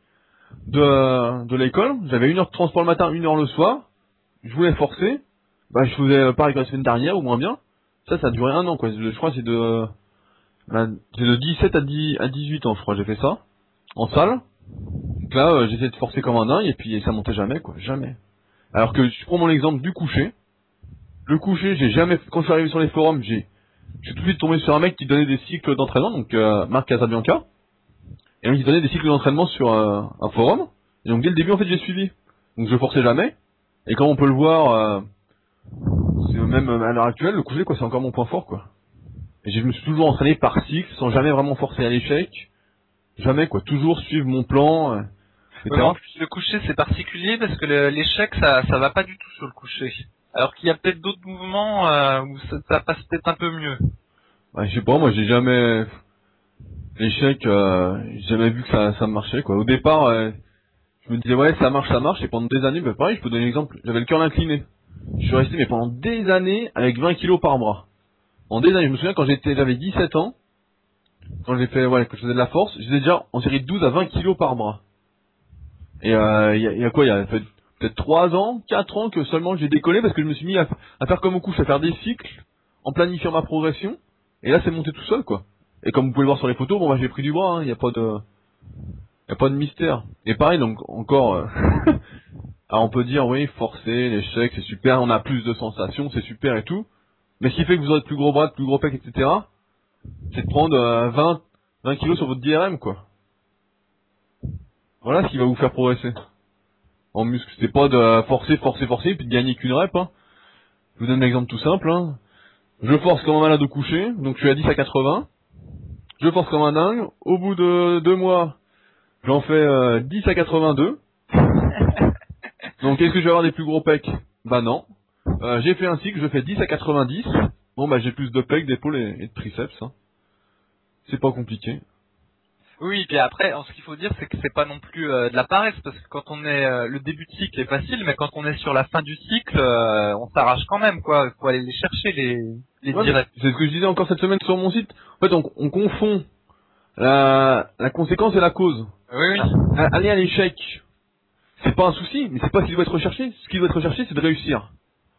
de l'école, j'avais 1 heure de transport le matin, 1 heure le soir, je voulais forcer, bah je faisais pareil que la semaine dernière ou moins bien. Ça a duré 1 an quoi. Je crois que c'est de 17 à 18 ans je crois j'ai fait ça en salle. Donc là j'essayais de forcer comme un dingue et puis ça montait jamais quoi, jamais. Alors que je prends mon exemple du coucher. Le coucher, j'ai jamais, quand je suis arrivé sur les forums, je suis tout de suite tombé sur un mec qui donnait des cycles d'entraînement, donc Marc Casabianca, et donc il donnait des cycles d'entraînement sur un forum. Et donc dès le début en fait j'ai suivi. Donc je forçais jamais. Et comme on peut le voir, c'est même à l'heure actuelle, le coucher quoi, c'est encore mon point fort quoi. Et je me suis toujours entraîné par cycle, sans jamais vraiment forcer à l'échec. Jamais quoi, toujours suivre mon plan, etc. En plus, le coucher c'est particulier parce que l'échec ça va pas du tout sur le coucher. Alors qu'il y a peut-être d'autres mouvements où ça passe peut-être un peu mieux. Ouais, je sais pas, moi j'ai jamais l'échec, j'ai jamais vu que ça marchait quoi. Au départ, je me disais ouais ça marche et pendant des années, bah pareil, je peux donner un exemple. J'avais le cœur incliné. Je suis resté mais pendant des années avec 20 kilos par bras. En des années, je me souviens quand j'avais 17 ans, quand j'ai fait quand je faisais de la force, j'étais déjà en série de 12 à 20 kilos par bras. Et il y a quoi, il y a peut-être 3 ans, 4 ans que seulement j'ai décollé parce que je me suis mis à faire comme au couche, à faire des cycles, en planifiant ma progression. Et là c'est monté tout seul quoi. Et comme vous pouvez le voir sur les photos, bon bah j'ai pris du bras, hein, il y a pas de mystère. Et pareil donc encore alors on peut dire oui, forcer, l'échec, c'est super, on a plus de sensations, c'est super et tout. Mais ce qui fait que vous aurez de plus gros bras, de plus gros pecs, etc., c'est de prendre 20 kilos sur votre DRM, quoi. Voilà ce qui va vous faire progresser. En muscle, c'est pas de forcer, puis de gagner qu'une rep, hein. Je vous donne un exemple tout simple, hein. Je force comme un malade au coucher, donc je suis à 10 à 80. Je force comme un dingue. Au bout de 2 mois, j'en fais 10 à 82. Donc est-ce que je vais avoir des plus gros pecs? Bah non. J'ai fait un cycle, je fais 10 à 90. Bon bah j'ai plus de pecs, d'épaules et de triceps, hein. C'est pas compliqué. Oui, puis après, ce qu'il faut dire, c'est que c'est pas non plus de la paresse, parce que quand on est le début de cycle est facile, mais quand on est sur la fin du cycle, on s'arrache quand même, quoi. Il faut aller les chercher les directs. C'est ce que je disais encore cette semaine sur mon site. En fait, on confond la conséquence et la cause. Oui. Aller à l'échec, c'est pas un souci, mais c'est pas ce qui doit être recherché. Ce qui doit être recherché, c'est de réussir.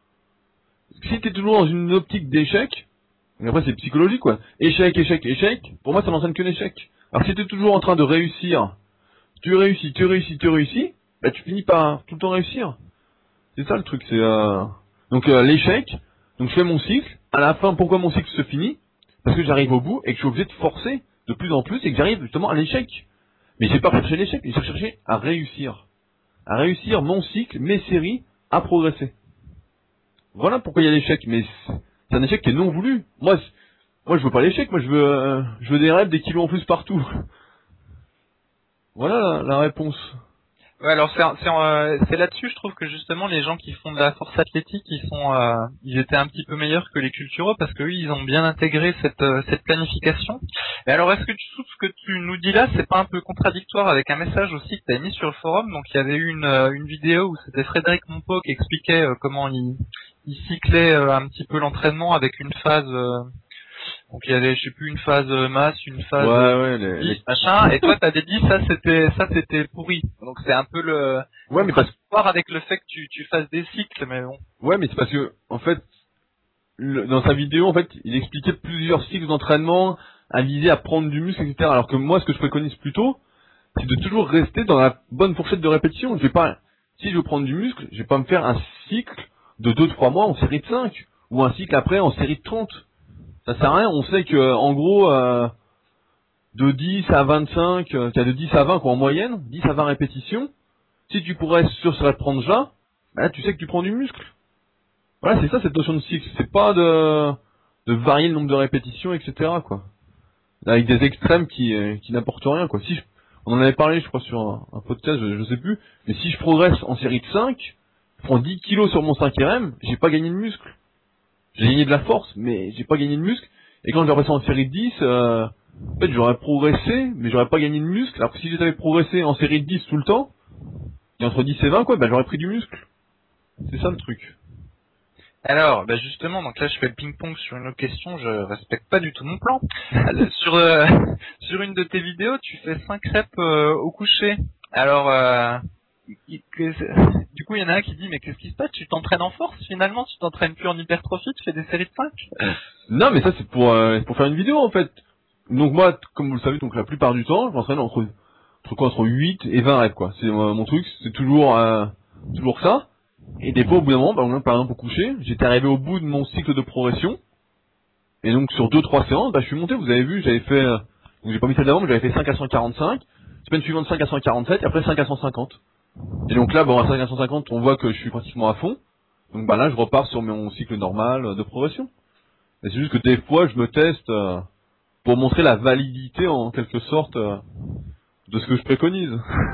Si t'es toujours dans une optique d'échec, et après c'est psychologique quoi. Échec, pour moi ça n'entraîne que l'échec. Alors si t'es toujours en train de réussir, tu réussis, bah tu finis par tout le temps réussir. C'est ça le truc, c'est donc l'échec, donc je fais mon cycle, à la fin pourquoi mon cycle se finit? Parce que j'arrive au bout et que je suis obligé de forcer de plus en plus et que j'arrive justement à l'échec. Mais j'ai pas cherché l'échec, j'ai cherché à réussir. À réussir mon cycle, mes séries, à progresser. Voilà pourquoi il y a l'échec, mais c'est un échec qui est non voulu. Moi je veux pas l'échec, moi je veux des rêves, des kilos en plus partout. Voilà la réponse. Ouais, alors c'est là-dessus, je trouve que justement les gens qui font de la force athlétique, ils étaient un petit peu meilleurs que les culturaux parce que eux, ils ont bien intégré cette planification. Et alors, est-ce que tout ce que tu nous dis là, c'est pas un peu contradictoire avec un message aussi que tu as mis sur le forum? Donc il y avait eu une vidéo où c'était Frédéric Monpeau qui expliquait comment il cyclait un petit peu l'entraînement avec une phase. Donc il y avait, je sais plus, une phase masse, une phase machin, et toi t'avais dit ça c'était pourri. Donc c'est un peu le mais parce voir avec le fait que tu fasses des cycles, mais bon. Ouais, mais c'est parce que en fait dans sa vidéo en fait, il expliquait plusieurs cycles d'entraînement à viser à prendre du muscle, etc. Alors que moi ce que je préconise plutôt, c'est de toujours rester dans la bonne fourchette de répétition. Je vais pas si je veux prendre du muscle, je vais pas me faire un cycle de 2-3 mois en série de 5 ou un cycle après en série de 30. Ça sert à rien, on sait que en gros de 10 à 25, il y a de 10 à 20 quoi en moyenne, 10 à 20 répétitions. Si tu pourrais sur ce prendre là, bah là tu sais que tu prends du muscle. Voilà, c'est ça cette notion de cycle, c'est pas de varier le nombre de répétitions, etc. quoi. Avec des extrêmes qui n'apportent rien quoi. On en avait parlé je crois sur un podcast, je sais plus, mais si je progresse en série de 5, je prends 10 kilos sur mon 5RM, j'ai pas gagné de muscle. J'ai gagné de la force, mais j'ai pas gagné de muscle. Et quand j'aurais passé en série de 10, en fait, j'aurais progressé, mais j'aurais pas gagné de muscle. Alors que si j'avais progressé en série de 10 tout le temps, et entre 10 et 20, quoi, bah j'aurais pris du muscle. C'est ça le truc. Alors, bah justement, donc là je fais le ping-pong sur une autre question, je respecte pas du tout mon plan. Sur sur une de tes vidéos, tu fais 5 reps au coucher. Alors, du coup, il y en a un qui dit, mais qu'est-ce qui se passe? Tu t'entraînes en force finalement? Tu t'entraînes plus en hypertrophie? Tu fais des séries de 5? Non, mais ça c'est pour faire une vidéo en fait. Donc moi, comme vous le savez, donc la plupart du temps, je m'entraîne entre 8 et 20 reps, quoi. C'est mon truc, c'est toujours ça. Et des fois, au bout d'un moment, par exemple au coucher, j'étais arrivé au bout de mon cycle de progression. Et donc sur 2-3 séances, je suis monté, vous avez vu, j'avais fait, donc j'ai pas mis ça d'avant, mais j'avais fait 5 à 145, semaine suivante 5 à 147, et après 5 à 150. Et donc là, à 5 à 150, on voit que je suis pratiquement à fond. Donc là, je repars sur mon cycle normal de progression. Et c'est juste que des fois, je me teste pour montrer la validité, en quelque sorte, de ce que je préconise.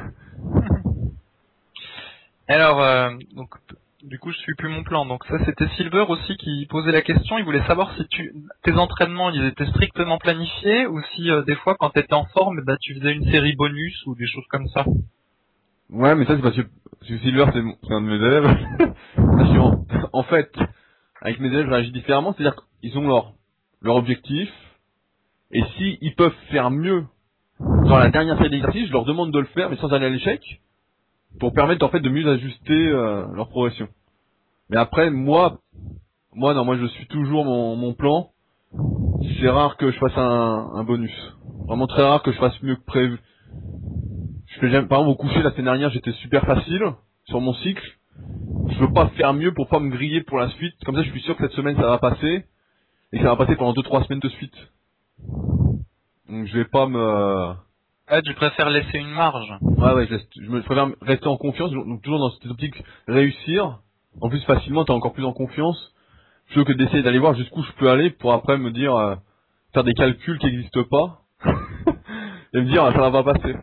Alors, donc, du coup, je suis plus mon plan. Donc ça, c'était Silver aussi qui posait la question. Il voulait savoir si tes entraînements, ils étaient strictement planifiés ou si des fois, quand t'étais en forme, tu faisais une série bonus ou des choses comme ça. Ouais, mais ça, c'est parce que Silver, c'est un de mes élèves. Parce que, en fait, avec mes élèves, je réagis différemment. C'est-à-dire qu'ils ont leur objectif. Et si ils peuvent faire mieux dans la dernière série d'exercices, je leur demande de le faire, mais sans aller à l'échec, pour permettre en fait de mieux ajuster leur progression. Mais après, moi, je suis toujours mon plan. C'est rare que je fasse un bonus. Vraiment très rare que je fasse mieux que prévu. Par exemple, au coucher, la semaine dernière, j'étais super facile sur mon cycle. Je veux pas faire mieux pour pas me griller pour la suite. Comme ça, je suis sûr que cette semaine, ça va passer. Et que ça va passer pendant 2-3 semaines de suite. Donc, je vais pas me... Ah, tu préfères laisser une marge. Ouais, je préfère rester en confiance, donc toujours dans cette optique réussir. En plus, facilement, t'es encore plus en confiance. Plutôt que d'essayer d'aller voir jusqu'où je peux aller pour après me dire, faire des calculs qui n'existent pas. Et me dire, ça va pas passer.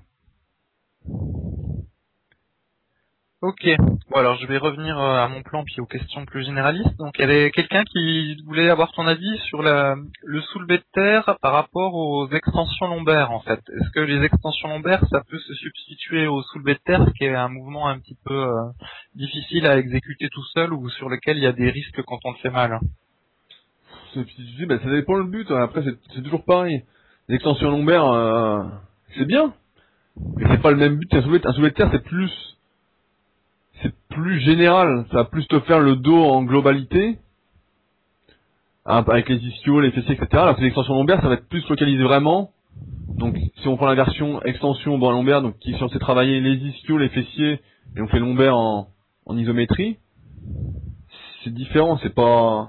Ok. Bon, alors je vais revenir à mon plan puis aux questions plus généralistes. Donc il y avait quelqu'un qui voulait avoir ton avis sur le soulevé de terre par rapport aux extensions lombaires en fait. Est-ce que les extensions lombaires ça peut se substituer au soulevé de terre, qui est un mouvement un petit peu difficile à exécuter tout seul ou sur lequel il y a des risques quand on le fait mal? Ça dépend le but. Après, c'est toujours pareil. Les extensions lombaires, c'est bien. Mais c'est pas le même but. Un soulevé de terre, c'est plus général. Ça va plus te faire le dos en globalité. Avec les ischios, les fessiers, etc. Alors que les extensions lombaires, ça va être plus localisé vraiment. Donc, si on prend la version extension bras lombaire, donc qui est censé travailler les ischios, les fessiers, et on fait lombaire en isométrie, c'est différent, c'est pas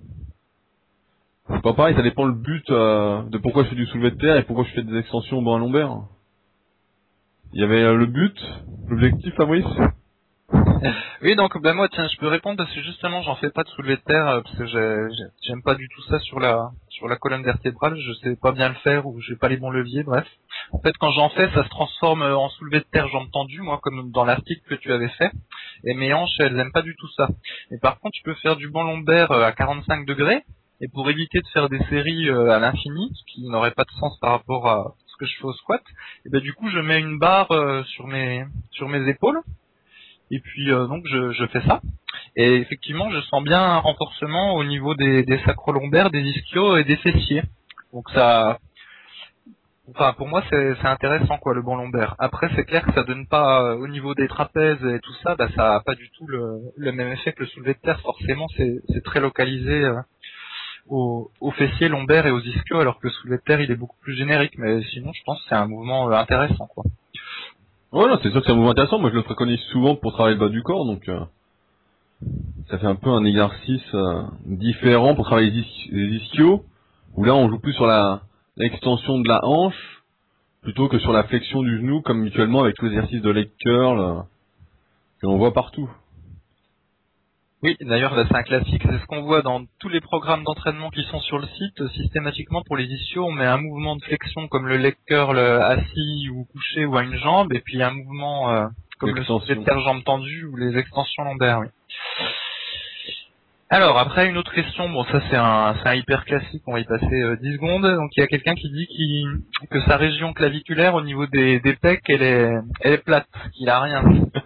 pareil, ça dépend le but de pourquoi je fais du soulevé de terre et pourquoi je fais des extensions bras lombaire. Il y avait le but, l'objectif, Fabrice? Oui, donc moi tiens, je peux répondre parce que justement j'en fais pas de soulevé de terre parce que j'aime pas du tout ça sur la colonne vertébrale, je sais pas bien le faire ou j'ai pas les bons leviers, bref. En fait, quand j'en fais, ça se transforme en soulevé de terre jambes tendues, moi comme dans l'article que tu avais fait. Et mes hanches, elles aiment pas du tout ça. Et par contre, je peux faire du banc lombaire à 45 degrés. Et pour éviter de faire des séries à l'infini, ce qui n'aurait pas de sens par rapport à ce que je fais au squat, et du coup je mets une barre sur mes épaules. Et puis donc je fais ça. Et effectivement, je sens bien un renforcement au niveau des sacro-lombaires, des ischios et des fessiers. Donc ça, enfin pour moi c'est intéressant quoi le banc lombaire. Après c'est clair que ça donne pas au niveau des trapèzes et tout ça, ça a pas du tout le même effet que le soulevé de terre. Forcément c'est très localisé aux fessiers, lombaires et aux ischios, alors que le soulevé de terre il est beaucoup plus générique. Mais sinon je pense que c'est un mouvement intéressant quoi. Ouais, non, c'est sûr que c'est un mouvement intéressant. Moi, je le préconise souvent pour travailler le bas du corps, donc ça fait un peu un exercice différent pour travailler les ischios, où là, on joue plus sur l'extension de la hanche, plutôt que sur la flexion du genou, comme mutuellement avec tous les exercices de leg curl que l'on voit partout. Oui, d'ailleurs, là, c'est un classique. C'est ce qu'on voit dans tous les programmes d'entraînement qui sont sur le site. Systématiquement, pour les ischios, on met un mouvement de flexion comme le leg curl assis ou couché ou à une jambe, et puis un mouvement comme le soulevé de terre jambes tendues ou les extensions lombaires. Oui. Alors, après, une autre question. Bon, ça, c'est un hyper classique. On va y passer 10 secondes. Donc, il y a quelqu'un qui dit que sa région claviculaire au niveau des pecs, elle est plate, qu'il a rien.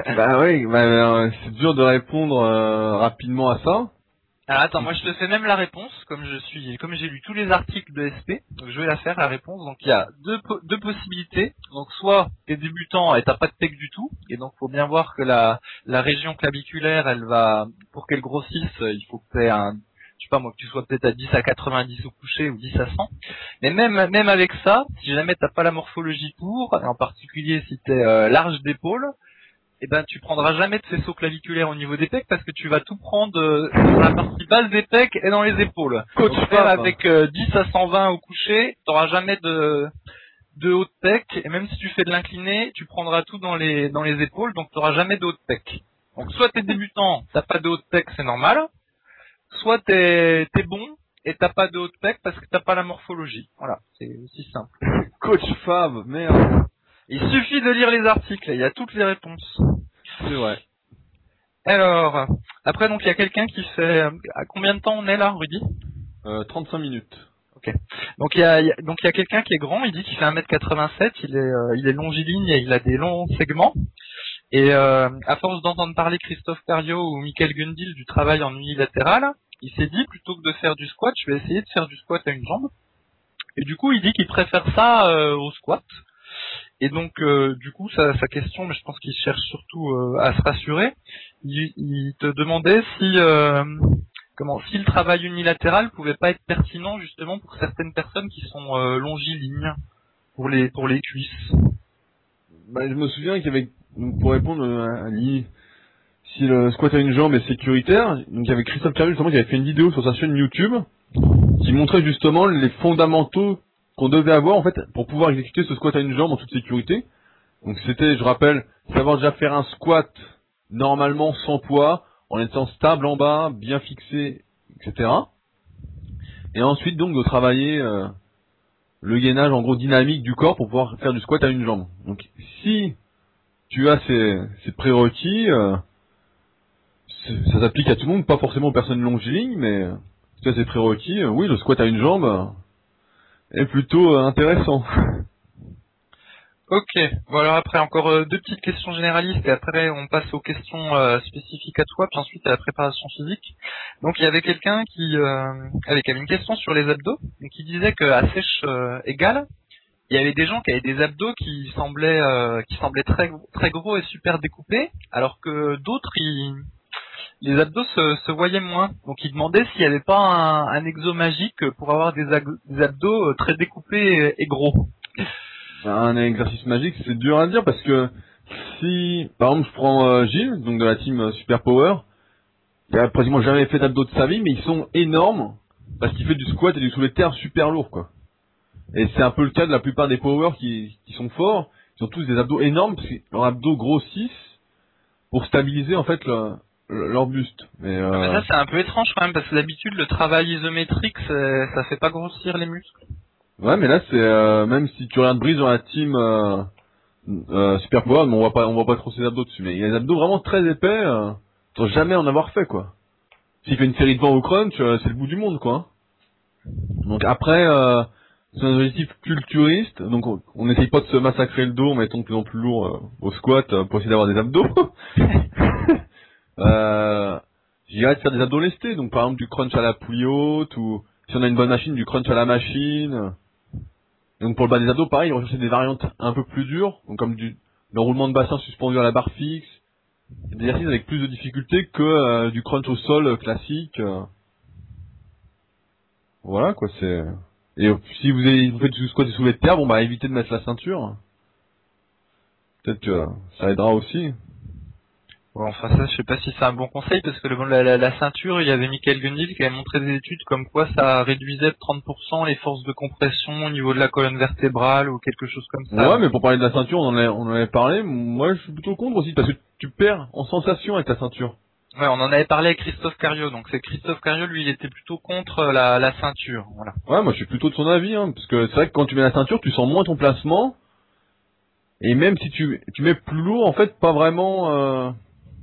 Bah oui, c'est dur de répondre rapidement à ça. Alors attends, moi je te fais même la réponse, comme j'ai lu tous les articles de SP, donc je vais la faire la réponse. Donc il y a deux possibilités. Donc soit t'es débutant et t'as pas de pec du tout, et donc faut bien voir que la région claviculaire, elle va, pour qu'elle grossisse, il faut que t'aies je sais pas moi, que tu sois peut-être à 10 à 90 au coucher ou 10 à 100. Mais même avec ça, si jamais t'as pas la morphologie pour, et en particulier si t'es large d'épaule, eh ben tu prendras jamais de faisceau claviculaire au niveau des pecs parce que tu vas tout prendre dans la partie basse des pecs et dans les épaules. Coach Donc même Fab. avec 10 à 120 au coucher, t'auras jamais de haut de pec, et même si tu fais de l'incliné, tu prendras tout dans les épaules, donc t'auras jamais de haut de pec. Donc soit t'es débutant, t'as pas de haut de pec, c'est normal, soit t'es bon et t'as pas de haut de pec parce que t'as pas la morphologie. Voilà, c'est aussi simple. Coach Fab, merde. Il suffit de lire les articles, il y a toutes les réponses. C'est vrai. Alors, après donc il y a quelqu'un qui fait à combien de temps on est là, Rudy? 35 minutes. Donc il y a quelqu'un qui est grand, il dit qu'il fait 1m87, il est longiligne et il a des longs segments. Et à force d'entendre parler Christophe Cario ou Michael Gundil du travail en unilatéral, il s'est dit plutôt que de faire du squat, je vais essayer de faire du squat à une jambe. Et du coup, il dit qu'il préfère ça au squat. Et donc, du coup, sa question, mais je pense qu'il cherche surtout à se rassurer. Il te demandait si le travail unilatéral pouvait pas être pertinent justement pour certaines personnes qui sont longilignes pour les cuisses. Bah, je me souviens qu'il y avait, donc, pour répondre si le squat à une jambe est sécuritaire, donc il y avait Christophe Cario justement qui avait fait une vidéo sur sa chaîne YouTube qui montrait justement les fondamentaux qu'on devait avoir en fait pour pouvoir exécuter ce squat à une jambe en toute sécurité. Donc c'était, je rappelle, savoir déjà faire un squat normalement sans poids, en étant stable en bas, bien fixé, etc. Et ensuite donc de travailler le gainage en gros dynamique du corps pour pouvoir faire du squat à une jambe. Donc si tu as ces prérequis, ça s'applique à tout le monde, pas forcément aux personnes longilignes, mais si tu as ces prérequis, oui, le squat à une jambe est plutôt intéressant. Ok, voilà, après encore deux petites questions généralistes et après on passe aux questions spécifiques à toi, puis ensuite à la préparation physique. Donc il y avait quelqu'un qui avait une question sur les abdos, et qui disait qu'à sèche égale, il y avait des gens qui avaient des abdos qui semblaient très gros et super découpés, alors que d'autres, les abdos se voyaient moins. Donc il demandait s'il n'y avait pas un exo magique pour avoir des abdos très découpés et gros. Un exercice magique, c'est dur à dire parce que si, par exemple, je prends Gilles, donc de la team Super Power, il a pratiquement jamais fait d'abdos de sa vie, mais ils sont énormes parce qu'il fait du squat et du soulevé de terre super lourd, quoi. Et c'est un peu le cas de la plupart des powers qui sont forts. Ils ont tous des abdos énormes parce que leurs abdos grossissent pour stabiliser en fait leur buste. Mais Ça c'est un peu étrange quand même parce que d'habitude le travail isométrique ça fait pas grossir les muscles. ouais, mais là c'est même si tu regardes Brice dans la team Super Power, mais on voit pas trop ses abdos dessus. Mais il y a des abdos vraiment très épais, sans jamais en avoir fait, quoi. S'il fait une série de vents au crunch, c'est le bout du monde, quoi. Donc après, c'est un objectif culturiste, donc on n'essaye pas de se massacrer le dos en mettant de plus en plus lourd au squat pour essayer d'avoir des abdos. J'irais de faire des abdos lestés, donc par exemple du crunch à la poulie haute, ou si on a une bonne machine, du crunch à la machine. Donc pour le bas des abdos, pareil, rechercher des variantes un peu plus dures, donc comme le roulement de bassin suspendu à la barre fixe, des exercices avec plus de difficultés que du crunch au sol classique. Voilà quoi, c'est. Et si vous faites du squat et soulevé de terre, bon bah évitez de mettre la ceinture. Peut-être que ça aidera aussi. Bon, enfin ça je sais pas si c'est un bon conseil parce que la ceinture, il y avait Michael Gundil qui avait montré des études comme quoi ça réduisait de 30% les forces de compression au niveau de la colonne vertébrale ou quelque chose comme ça. Ouais, mais pour parler de la ceinture, on en avait parlé. Moi, je suis plutôt contre aussi parce que tu perds en sensation avec la ceinture. Ouais, on en avait parlé avec Christophe Cario, donc c'est Christophe Cario, lui, il était plutôt contre la ceinture, voilà. Ouais, moi, je suis plutôt de son avis, hein, parce que c'est vrai que quand tu mets la ceinture, tu sens moins ton placement. Et même si tu mets plus lourd, en fait, pas vraiment.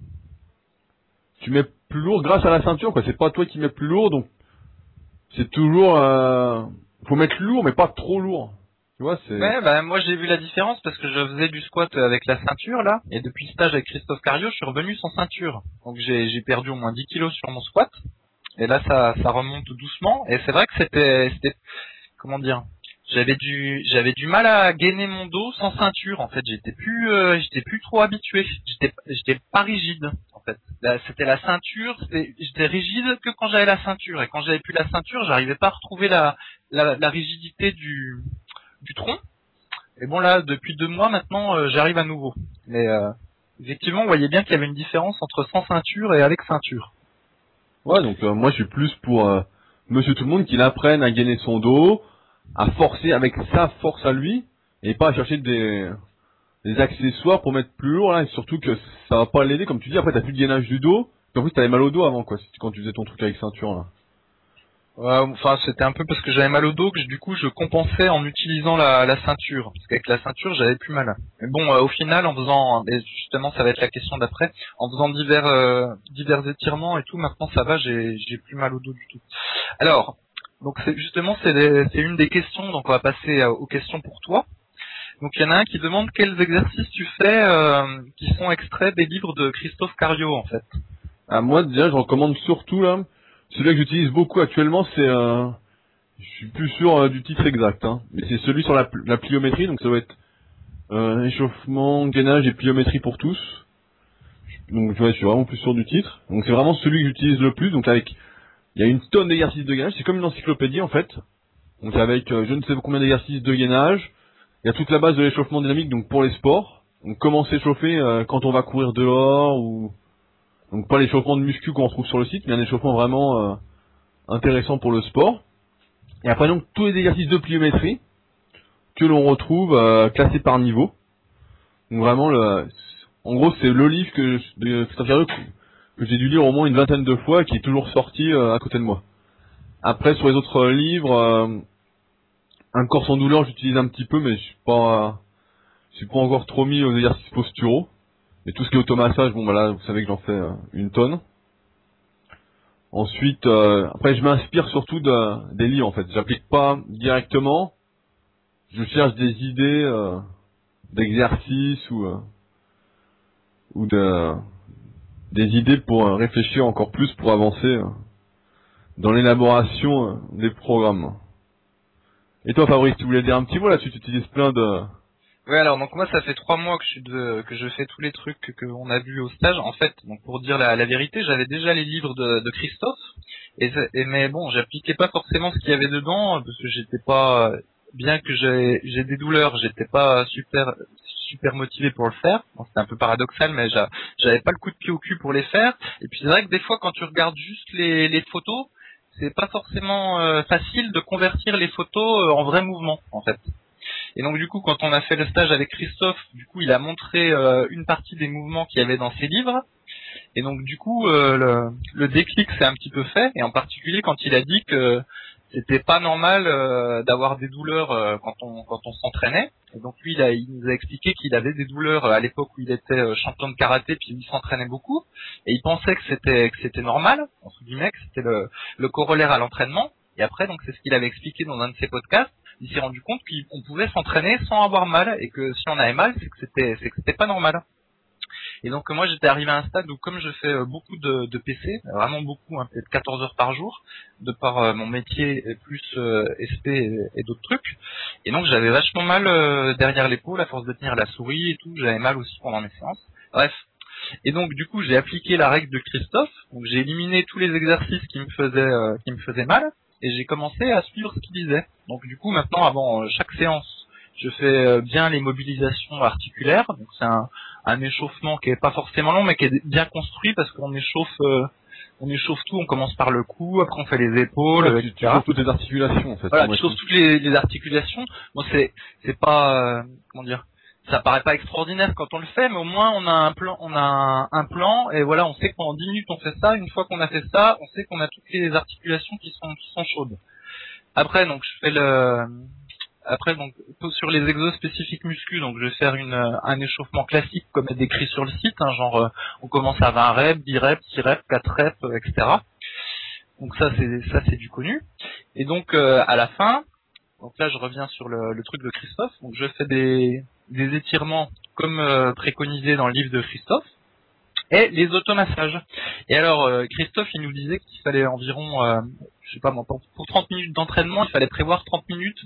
Tu mets plus lourd grâce à la ceinture, quoi. C'est pas toi qui mets plus lourd, donc c'est toujours. Faut mettre lourd, mais pas trop lourd. Tu vois, c'est... Ouais, bah moi j'ai vu la différence parce que je faisais du squat avec la ceinture là, et depuis le stage avec Christophe Cario, je suis revenu sans ceinture. Donc j'ai perdu au moins 10 kilos sur mon squat, et là ça remonte doucement, et c'est vrai que c'était comment dire, j'avais du mal à gainer mon dos sans ceinture. En fait, j'étais plus trop habitué. J'étais pas rigide. En fait, là, c'était la ceinture. J'étais rigide que quand j'avais la ceinture. Et quand j'avais plus la ceinture, j'arrivais pas à retrouver la rigidité du tronc. Et bon là, depuis 2 mois maintenant, j'arrive à nouveau. Mais effectivement, on voyait bien qu'il y avait une différence entre sans ceinture et avec ceinture. Ouais, donc moi je suis plus pour Monsieur Tout-le-Monde qu'il apprenne à gainer son dos, à forcer avec sa force à lui, et pas à chercher des accessoires pour mettre plus lourd là, et surtout que ça va pas l'aider, comme tu dis, après t'as plus de gainage du dos, puis en plus t'avais mal au dos avant quoi, quand tu faisais ton truc avec ceinture là. Ouais, enfin, c'était un peu parce que j'avais mal au dos que du coup je compensais en utilisant la ceinture. Parce qu'avec la ceinture, j'avais plus mal. Mais bon, au final, en faisant, et justement, ça va être la question d'après, en faisant divers étirements et tout, maintenant ça va, j'ai plus mal au dos du tout. Alors, donc c'est une des questions, donc on va passer aux questions pour toi. Donc il y en a un qui demande quels exercices tu fais qui sont extraits des livres de Christophe Cario en fait. Ah, moi déjà je recommande surtout là, celui que j'utilise beaucoup actuellement c'est, je suis plus sûr du titre exact, hein, mais c'est celui sur la pliométrie, donc ça doit être échauffement, gainage et pliométrie pour tous. Donc ouais, je suis vraiment plus sûr du titre. Donc c'est vraiment celui que j'utilise le plus, donc avec il y a une tonne d'exercices de gainage, c'est comme une encyclopédie en fait. Donc avec je ne sais pas combien d'exercices de gainage. Il y a toute la base de l'échauffement dynamique donc pour les sports. Donc comment s'échauffer quand on va courir dehors ou donc pas l'échauffement de muscu qu'on retrouve sur le site, mais un échauffement vraiment intéressant pour le sport. Et après donc tous les exercices de pliométrie que l'on retrouve classés par niveau. Donc vraiment en gros c'est le livre de Christophe Cario que j'ai dû lire au moins une vingtaine de fois et qui est toujours sorti à côté de moi. Après sur les autres livres, un corps sans douleur j'utilise un petit peu mais je suis pas encore trop mis aux exercices posturaux. Mais tout ce qui est automassage, bon bah là vous savez que j'en fais une tonne. Ensuite, après je m'inspire surtout des livres en fait. J'applique pas directement. Je cherche des idées d'exercices ou des idées pour réfléchir encore plus pour avancer dans l'élaboration des programmes. Et toi Fabrice, tu voulais dire un petit mot là-dessus, tu utilises plein de... Ouais, alors donc moi ça fait 3 mois que je fais tous les trucs que on a vus au stage. En fait, donc pour dire la vérité, j'avais déjà les livres de Christophe, mais bon, j'appliquais pas forcément ce qu'il y avait dedans parce que j'étais pas, bien que j'ai des douleurs, j'étais pas super motivé pour le faire. Bon, c'était un peu paradoxal, mais j'avais pas le coup de pied au cul pour les faire. Et puis c'est vrai que des fois quand tu regardes juste les photos, c'est pas forcément facile de convertir les photos en vrai mouvement en fait. Et donc du coup, quand on a fait le stage avec Christophe, du coup, il a montré une partie des mouvements qu'il y avait dans ses livres. Et donc du coup, le déclic s'est un petit peu fait, et en particulier quand il a dit que c'était pas normal d'avoir des douleurs quand on s'entraînait. Et donc lui, il nous a expliqué qu'il avait des douleurs à l'époque où il était champion de karaté, puis il s'entraînait beaucoup, et il pensait que c'était normal, entre guillemets, que c'était le corollaire à l'entraînement. Et après, donc c'est ce qu'il avait expliqué dans un de ses podcasts. Il s'est rendu compte qu'on pouvait s'entraîner sans avoir mal, et que si on avait mal, c'est que c'était pas normal. Et donc moi j'étais arrivé à un stade où comme je fais beaucoup de PC, vraiment beaucoup, hein, peut-être 14 heures par jour, de par mon métier et plus SP et d'autres trucs, et donc j'avais vachement mal derrière l'épaule à force de tenir la souris et tout, j'avais mal aussi pendant mes séances. Bref. Et donc du coup j'ai appliqué la règle de Christophe, donc j'ai éliminé tous les exercices qui me faisaient mal, et j'ai commencé à suivre ce qu'il disait. Donc du coup maintenant avant chaque séance, je fais bien les mobilisations articulaires, donc c'est un échauffement qui est pas forcément long mais qui est bien construit parce qu'on échauffe tout, on commence par le cou, après on fait les épaules, Ouais, etc. tu chauffes toutes les articulations en fait. Voilà, tu chauffes toutes les articulations. Bon c'est pas comment dire, ça paraît pas extraordinaire quand on le fait, mais au moins on a un plan et voilà, on sait que pendant 10 minutes on fait ça, une fois qu'on a fait ça, on sait qu'on a toutes les articulations qui sont chaudes. Après donc donc sur les exos spécifiques muscu, donc je vais faire un échauffement classique comme est décrit sur le site, hein, genre on commence à 20 reps, 10 reps, 6 reps, 4 reps, etc. Donc ça c'est du connu. Et donc à la fin, Donc là, je reviens sur le truc de Christophe. Donc je fais des étirements comme préconisé dans le livre de Christophe et les automassages. Et alors Christophe, il nous disait qu'il fallait environ, je sais pas moi, pour 30 minutes d'entraînement, il fallait prévoir 30 minutes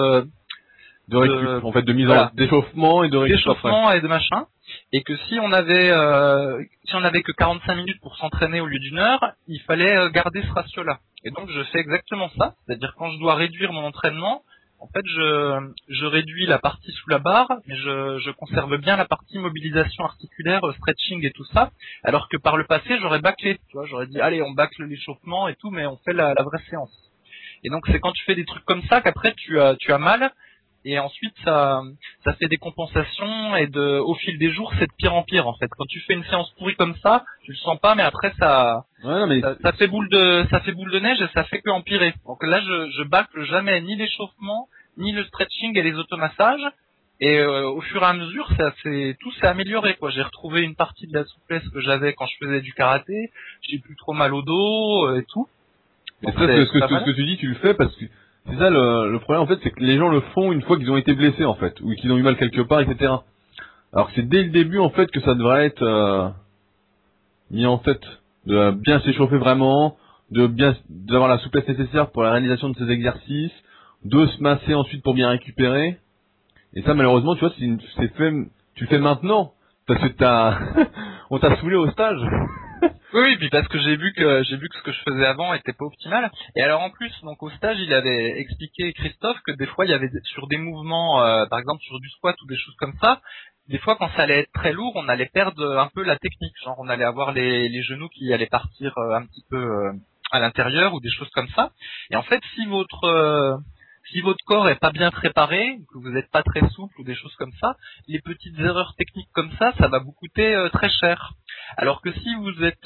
De récup, en fait, de mise voilà, d'échauffement et de récup après. d'échauffement et de machin. Et que si on avait que 45 minutes pour s'entraîner au lieu d'une heure, il fallait garder ce ratio-là. Et donc je fais exactement ça, c'est-à-dire quand je dois réduire mon entraînement, en fait je réduis la partie sous la barre, mais je conserve bien la partie mobilisation articulaire, stretching et tout ça, alors que par le passé j'aurais bâclé, tu vois, j'aurais dit allez on bâcle l'échauffement et tout, mais on fait la vraie séance. Et donc c'est quand tu fais des trucs comme ça qu'après tu as mal. Et ensuite, ça fait des compensations et au fil des jours, c'est de pire en pire, en fait. Quand tu fais une séance pourrie comme ça, tu le sens pas, mais après, ça fait boule de neige et ça fait que empirer. Donc là, je bâcle jamais ni l'échauffement, ni le stretching et les automassages. Et au fur et à mesure, tout s'est amélioré, quoi. J'ai retrouvé une partie de la souplesse que j'avais quand je faisais du karaté. J'ai plus trop mal au dos et tout. Donc ça, ce que tu dis, tu le fais parce que c'est ça le problème en fait, c'est que les gens le font une fois qu'ils ont été blessés en fait, ou qu'ils ont eu mal quelque part, etc. Alors que c'est dès le début en fait que ça devrait être mis en tête, de bien s'échauffer vraiment, d'avoir la souplesse nécessaire pour la réalisation de ces exercices, de se masser ensuite pour bien récupérer. Et ça malheureusement, tu vois, tu le fais maintenant parce que on t'a saoulé au stage. Oui, puis parce que j'ai vu que ce que je faisais avant était pas optimal. Et alors en plus, donc au stage, il avait expliqué Christophe que des fois il y avait sur des mouvements, par exemple sur du squat ou des choses comme ça, des fois quand ça allait être très lourd, on allait perdre un peu la technique, genre on allait avoir les genoux qui allaient partir un petit peu à l'intérieur ou des choses comme ça. Et en fait, si votre corps est pas bien préparé, que vous n'êtes pas très souple ou des choses comme ça, les petites erreurs techniques comme ça va vous coûter très cher. Alors que si vous êtes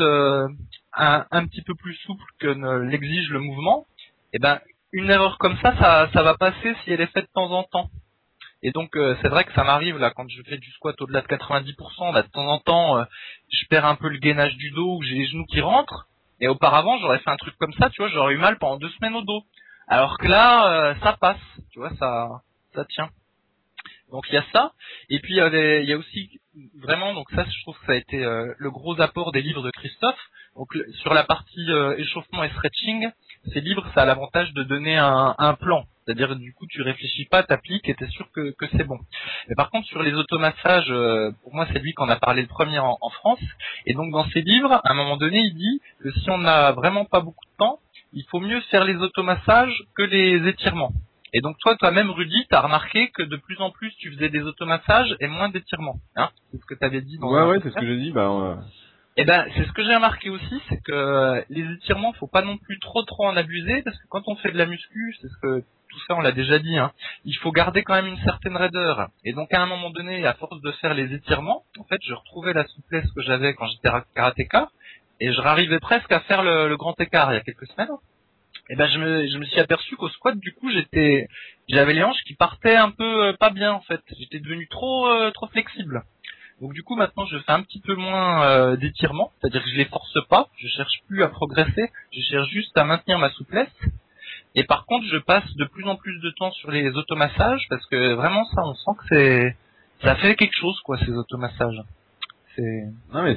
un petit peu plus souple que ne l'exige le mouvement, eh ben une erreur comme ça va passer si elle est faite de temps en temps. Et donc c'est vrai que ça m'arrive là quand je fais du squat au-delà de 90%, là de temps en temps je perds un peu le gainage du dos, ou j'ai les genoux qui rentrent. Et auparavant j'aurais fait un truc comme ça, tu vois, j'aurais eu mal pendant 2 semaines au dos. Alors que là ça passe, tu vois, ça tient. Donc il y a ça, et puis il y a aussi vraiment, donc ça je trouve que ça a été le gros apport des livres de Christophe. Donc sur la partie échauffement et stretching, ces livres ça a l'avantage de donner un plan, c'est-à-dire du coup tu réfléchis pas, t'appliques et t'es sûr que c'est bon. Mais par contre sur les automassages, pour moi c'est lui qu'on a parlé le premier en France, et donc dans ses livres, à un moment donné il dit que si on n'a vraiment pas beaucoup de temps, il faut mieux faire les automassages que les étirements. Et donc toi-même, Rudy, t'as remarqué que de plus en plus tu faisais des automassages et moins d'étirements. Hein, c'est ce que t'avais dit dans Ouais, c'est ce que j'ai dit. Et ben, c'est ce que j'ai remarqué aussi, c'est que les étirements, faut pas non plus trop en abuser, parce que quand on fait de la muscu, c'est ce que tout ça on l'a déjà dit, hein, il faut garder quand même une certaine raideur. Et donc à un moment donné, à force de faire les étirements, en fait, je retrouvais la souplesse que j'avais quand j'étais karatéka, et je arrivais presque à faire le grand écart il y a quelques semaines. Et ben je me suis aperçu qu'au squat du coup j'avais les hanches qui partaient un peu pas bien en fait. J'étais devenu trop flexible. Donc du coup maintenant je fais un petit peu moins d'étirements, c'est-à-dire que je les force pas, je cherche plus à progresser, je cherche juste à maintenir ma souplesse. Et par contre je passe de plus en plus de temps sur les automassages parce que vraiment ça on sent que ça fait quelque chose quoi ces automassages. C'est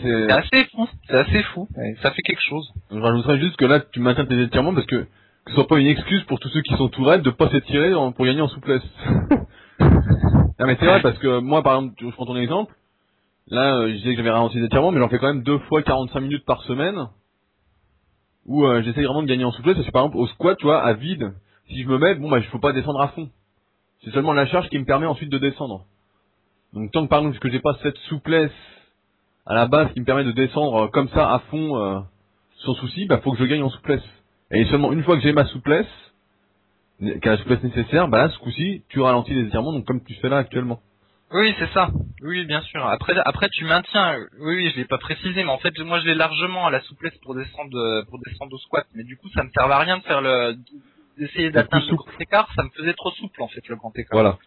assez fou, et ça fait quelque chose. Je rajouterais juste que là tu maintiens tes étirements parce que ce soit pas une excuse pour tous ceux qui sont tout raides de pas s'étirer pour gagner en souplesse. Non mais c'est vrai parce que moi par exemple, je prends ton exemple, là je disais que j'avais ralenti les étirements mais j'en fais quand même 2 fois 45 minutes par semaine où j'essaye vraiment de gagner en souplesse parce que par exemple au squat tu vois à vide, si je me mets, il faut pas descendre à fond. C'est seulement la charge qui me permet ensuite de descendre. Donc tant que par exemple que j'ai pas cette souplesse à la base qui me permet de descendre comme ça à fond sans souci, faut que je gagne en souplesse. Et seulement une fois que j'ai ma souplesse, la souplesse nécessaire, là ce coup-ci, tu ralentis les étirements, donc comme tu fais là actuellement. Oui, c'est ça. Oui, bien sûr. Après tu maintiens. Oui, je l'ai pas précisé, mais en fait moi je l'ai largement à la souplesse pour descendre au squat. Mais du coup ça me servait à rien de faire d'essayer d'atteindre le grand écart, ça me faisait trop souple en fait le grand écart. Voilà.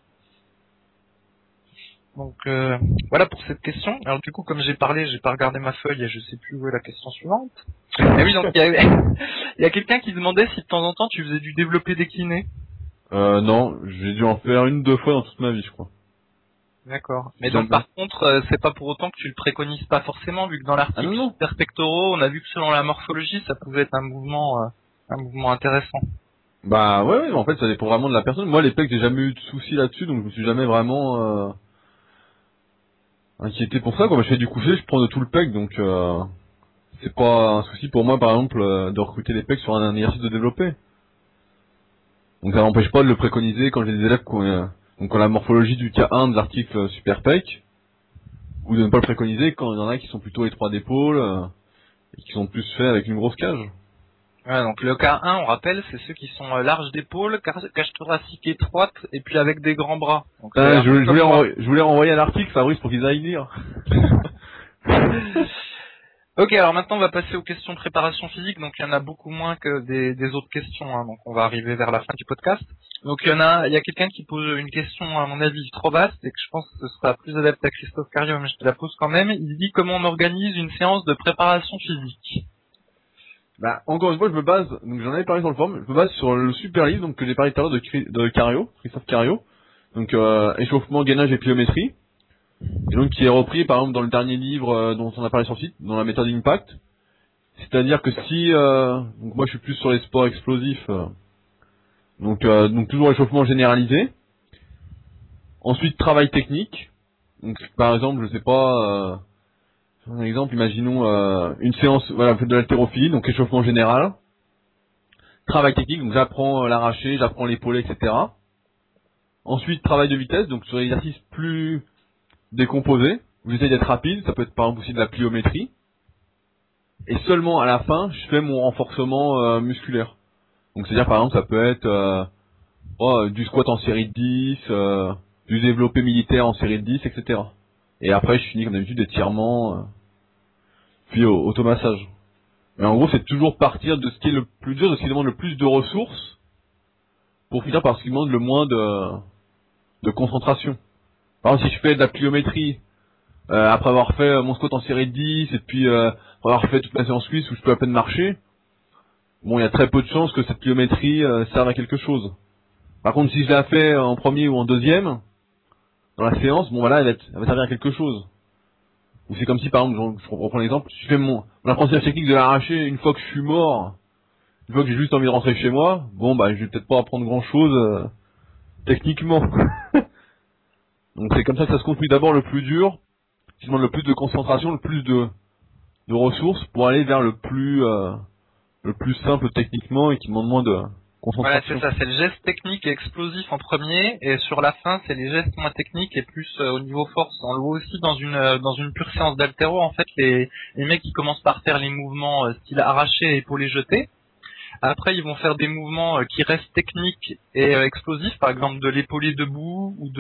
Donc voilà pour cette question. Alors du coup, comme j'ai pas regardé ma feuille et je sais plus où est la question suivante. Et oui, donc il y a quelqu'un qui demandait si de temps en temps tu faisais du développé décliné. Non, j'ai dû en faire 1 ou 2 fois dans toute ma vie, je crois. D'accord. Mais Jamais. donc par contre, c'est pas pour autant que tu le préconises pas forcément, vu que dans Ah l'article non. super pectoraux, on a vu que selon la morphologie, ça pouvait être un mouvement intéressant. Bah ouais, en fait ça dépend vraiment de la personne. Moi les pecs j'ai jamais eu de soucis là-dessus, donc je me suis jamais vraiment inquiété pour ça. Quand je fais du coucher, je prends de tout le pec, donc c'est pas un souci pour moi par exemple de recruter les pecs sur un exercice de développé. Donc ça n'empêche pas de le préconiser quand j'ai des élèves qui ont la morphologie du cas 1 de l'article super pec, ou de ne pas le préconiser quand il y en a qui sont plutôt étroits d'épaule et qui sont plus faits avec une grosse cage. Ouais, donc le cas 1, on rappelle, c'est ceux qui sont larges d'épaules, cage thoracique étroite, et puis avec des grands bras. Donc c'est un peu comme moi. Je voulais renvoyer l'article, Fabrice, pour qu'ils aillent lire. Ok, alors maintenant on va passer aux questions de préparation physique. Donc il y en a beaucoup moins que des autres questions, hein, donc on va arriver vers la fin du podcast. Donc il y a quelqu'un qui pose une question à mon avis trop vaste et que je pense que ce sera plus adapté à Christophe Cario, mais je te la pose quand même. Il dit comment on organise une séance de préparation physique. Bah, encore une fois, je me base, donc j'en avais parlé sur le forum, je me base sur le super livre, donc que j'ai parlé tout à l'heure de Cario, Christophe Cario. Donc, échauffement, gainage et pliométrie. Et donc, qui est repris, par exemple, dans le dernier livre dont on a parlé sur le site, dans la méthode Impact. C'est-à-dire que si, donc moi je suis plus sur les sports explosifs, donc toujours échauffement généralisé. Ensuite, travail technique. Donc, par exemple, je sais pas, un exemple, imaginons une séance, voilà, de l'haltérophilie, donc échauffement général. Travail technique, donc j'apprends l'arraché, j'apprends l'épaulé, etc. Ensuite, travail de vitesse, donc sur des exercices plus décomposés, où j'essaie d'être rapide, ça peut être par exemple aussi de la pliométrie. Et seulement à la fin, je fais mon renforcement musculaire. Donc c'est-à-dire par exemple, ça peut être du squat en série de 10, du développé militaire en série de 10, etc. Et après, je finis comme d'habitude étirement, puis automassage. Mais en gros, c'est toujours partir de ce qui est le plus dur, de ce qui demande le plus de ressources, pour finir par ce qui demande le moins de concentration. Par exemple, si je fais de la pliométrie, après avoir fait mon squat en série de 10, et puis après avoir fait toute ma séance cuisse où je peux à peine marcher, bon, il y a très peu de chances que cette pliométrie serve à quelque chose. Par contre, si je la fais en premier ou en deuxième, dans la séance, bon voilà, elle va servir à quelque chose. Ou c'est comme si, par exemple, je reprends l'exemple, je fais mon apprentissage technique de l'arracher une fois que je suis mort, une fois que j'ai juste envie de rentrer chez moi, bon bah je vais peut-être pas apprendre grand chose techniquement. Donc c'est comme ça que ça se construit d'abord le plus dur, qui demande le plus de concentration, le plus de ressources pour aller vers le plus simple techniquement et qui demande moins de Voilà, concentration. c'est ça, c'est le geste technique et explosif en premier, et sur la fin, c'est les gestes moins techniques et plus au niveau force. On le voit aussi dans une pure séance d'haltéro, en fait, les mecs qui commencent par faire les mouvements style arraché et épaulé jeté. Après, ils vont faire des mouvements qui restent techniques et explosifs, par exemple de l'épaulé debout ou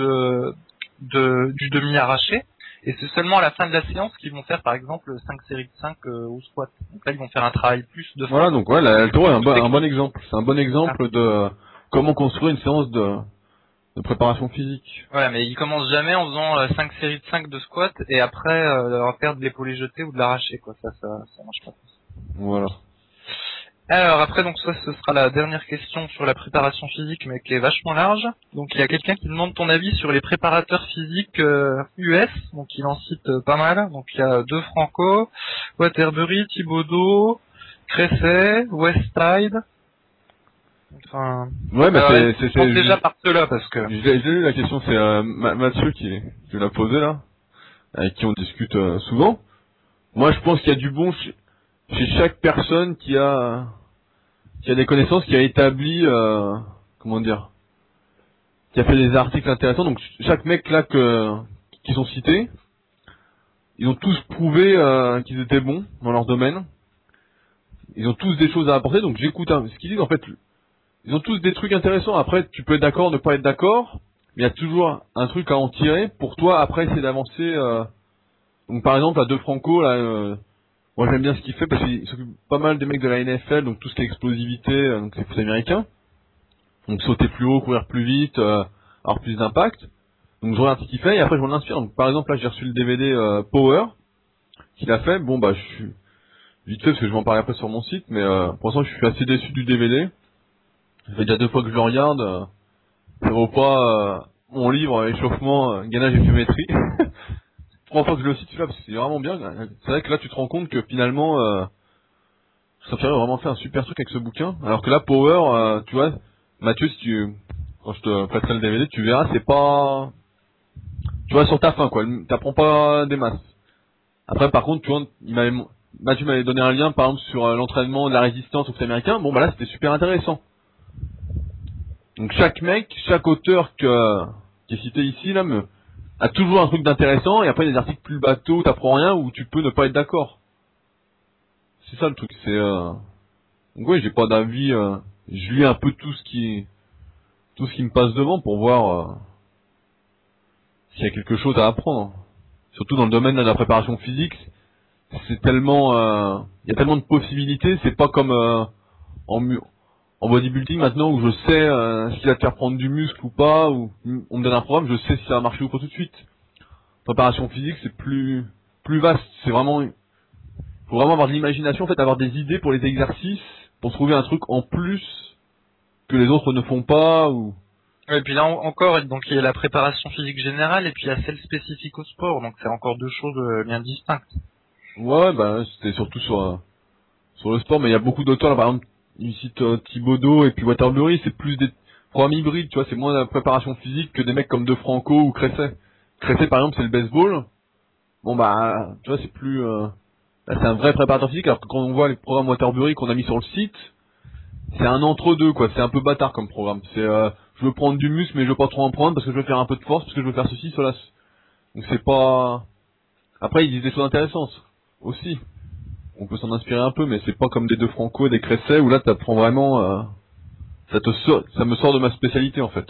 du demi arraché. Et c'est seulement à la fin de la séance qu'ils vont faire, par exemple, 5 séries de 5 au squat. Donc là, ils vont faire un travail plus de force. Voilà, donc ouais, l'altéro est un bon exemple. C'est un bon exemple de comment construire une séance de préparation physique. Voilà, mais ils commencent jamais en faisant 5 séries de 5 de squat et après en faire de l'épaulé jeté ou de l'arraché, quoi. Ça marche pas. Voilà. Alors après, donc ça, ce sera la dernière question sur la préparation physique, mais qui est vachement large. Donc il y a quelqu'un qui demande ton avis sur les préparateurs physiques US, donc il en cite pas mal. Donc il y a De Franco, Waterbury, Thibaudot, Cresset, Westside. Enfin, Ouais, bah je déjà par ceux-là parce que. J'ai lu la question, c'est Mathieu qui l'a posé là, avec qui on discute souvent. Moi, je pense qu'il y a du bon chez chaque personne qui a des connaissances, qui a établi, comment dire, qui a fait des articles intéressants. Donc chaque mec là qui sont cités, ils ont tous prouvé qu'ils étaient bons dans leur domaine. Ils ont tous des choses à apporter. Donc j'écoute ce qu'ils disent. En fait, ils ont tous des trucs intéressants. Après, tu peux être d'accord, ne pas être d'accord, mais il y a toujours un truc à en tirer pour toi. Après, c'est d'avancer. Donc par exemple, à De Franco là. Moi j'aime bien ce qu'il fait parce qu'il s'occupe pas mal des mecs de la NFL, donc tout ce qui est explosivité, donc c'est foot américain. Donc sauter plus haut, courir plus vite, avoir plus d'impact. Donc je regarde ce qu'il fait et après je m'en inspire. Donc par exemple là j'ai reçu le DVD Power qu'il a fait. Bon bah je suis vite fait parce que je vais en parler après sur mon site, mais pour l'instant je suis assez déçu du DVD. Ça fait déjà 2 fois que je le regarde. Ça vaut pas mon livre échauffement, gainage et pliométrie. 3 fois que je le cite celui-là parce que c'est vraiment bien. C'est vrai que là tu te rends compte que finalement Saint-Pierre a vraiment fait un super truc avec ce bouquin. Alors que là Power, tu vois, Mathieu, quand je te prêterai le DVD, tu verras, c'est pas, tu vois, sur ta fin quoi. T'apprends pas des masses. Après par contre, tu vois, Mathieu m'avait donné un lien par exemple sur l'entraînement de la résistance au foot américain. Bon bah là c'était super intéressant. Donc chaque auteur qui est cité ici là a toujours un truc d'intéressant et après il y a des articles plus bateaux, t'apprends rien ou tu peux ne pas être d'accord. C'est ça le truc, c'est donc ouais, j'ai pas d'avis, je lis un peu tout ce qui me passe devant pour voir s'il y a quelque chose à apprendre. Surtout dans le domaine de la préparation physique, c'est tellement il y a tellement de possibilités, c'est pas comme en bodybuilding maintenant où je sais ce qui va te faire prendre du muscle ou pas, ou on me donne un programme, je sais si ça va marcher ou pas tout de suite. Préparation physique, c'est plus vaste, c'est vraiment, faut vraiment avoir de l'imagination, en fait, avoir des idées pour les exercices, pour trouver un truc en plus que les autres ne font pas, ou... Et puis là encore, donc il y a la préparation physique générale et puis il y a celle spécifique au sport, donc c'est encore deux choses bien distinctes. Ouais, bah, c'était surtout sur le sport, mais il y a beaucoup d'auteurs, là, par exemple, ils citent Thibaudot et puis Waterbury, c'est plus des programmes hybrides, tu vois, c'est moins la préparation physique que des mecs comme De Franco ou Cresset. Cresset, par exemple, c'est le baseball. Bon, bah, tu vois, c'est plus, là, c'est un vrai préparateur physique, alors que quand on voit les programmes Waterbury qu'on a mis sur le site, c'est un entre-deux, quoi, c'est un peu bâtard comme programme. C'est, je veux prendre du muscle, mais je veux pas trop en prendre parce que je veux faire un peu de force, parce que je veux faire ceci, cela. Donc c'est pas... Après, ils disent des choses intéressantes, aussi. On peut s'en inspirer un peu, mais c'est pas comme des De Franco et des Cresset, où là, t'apprends vraiment, ça me sort de ma spécialité, en fait.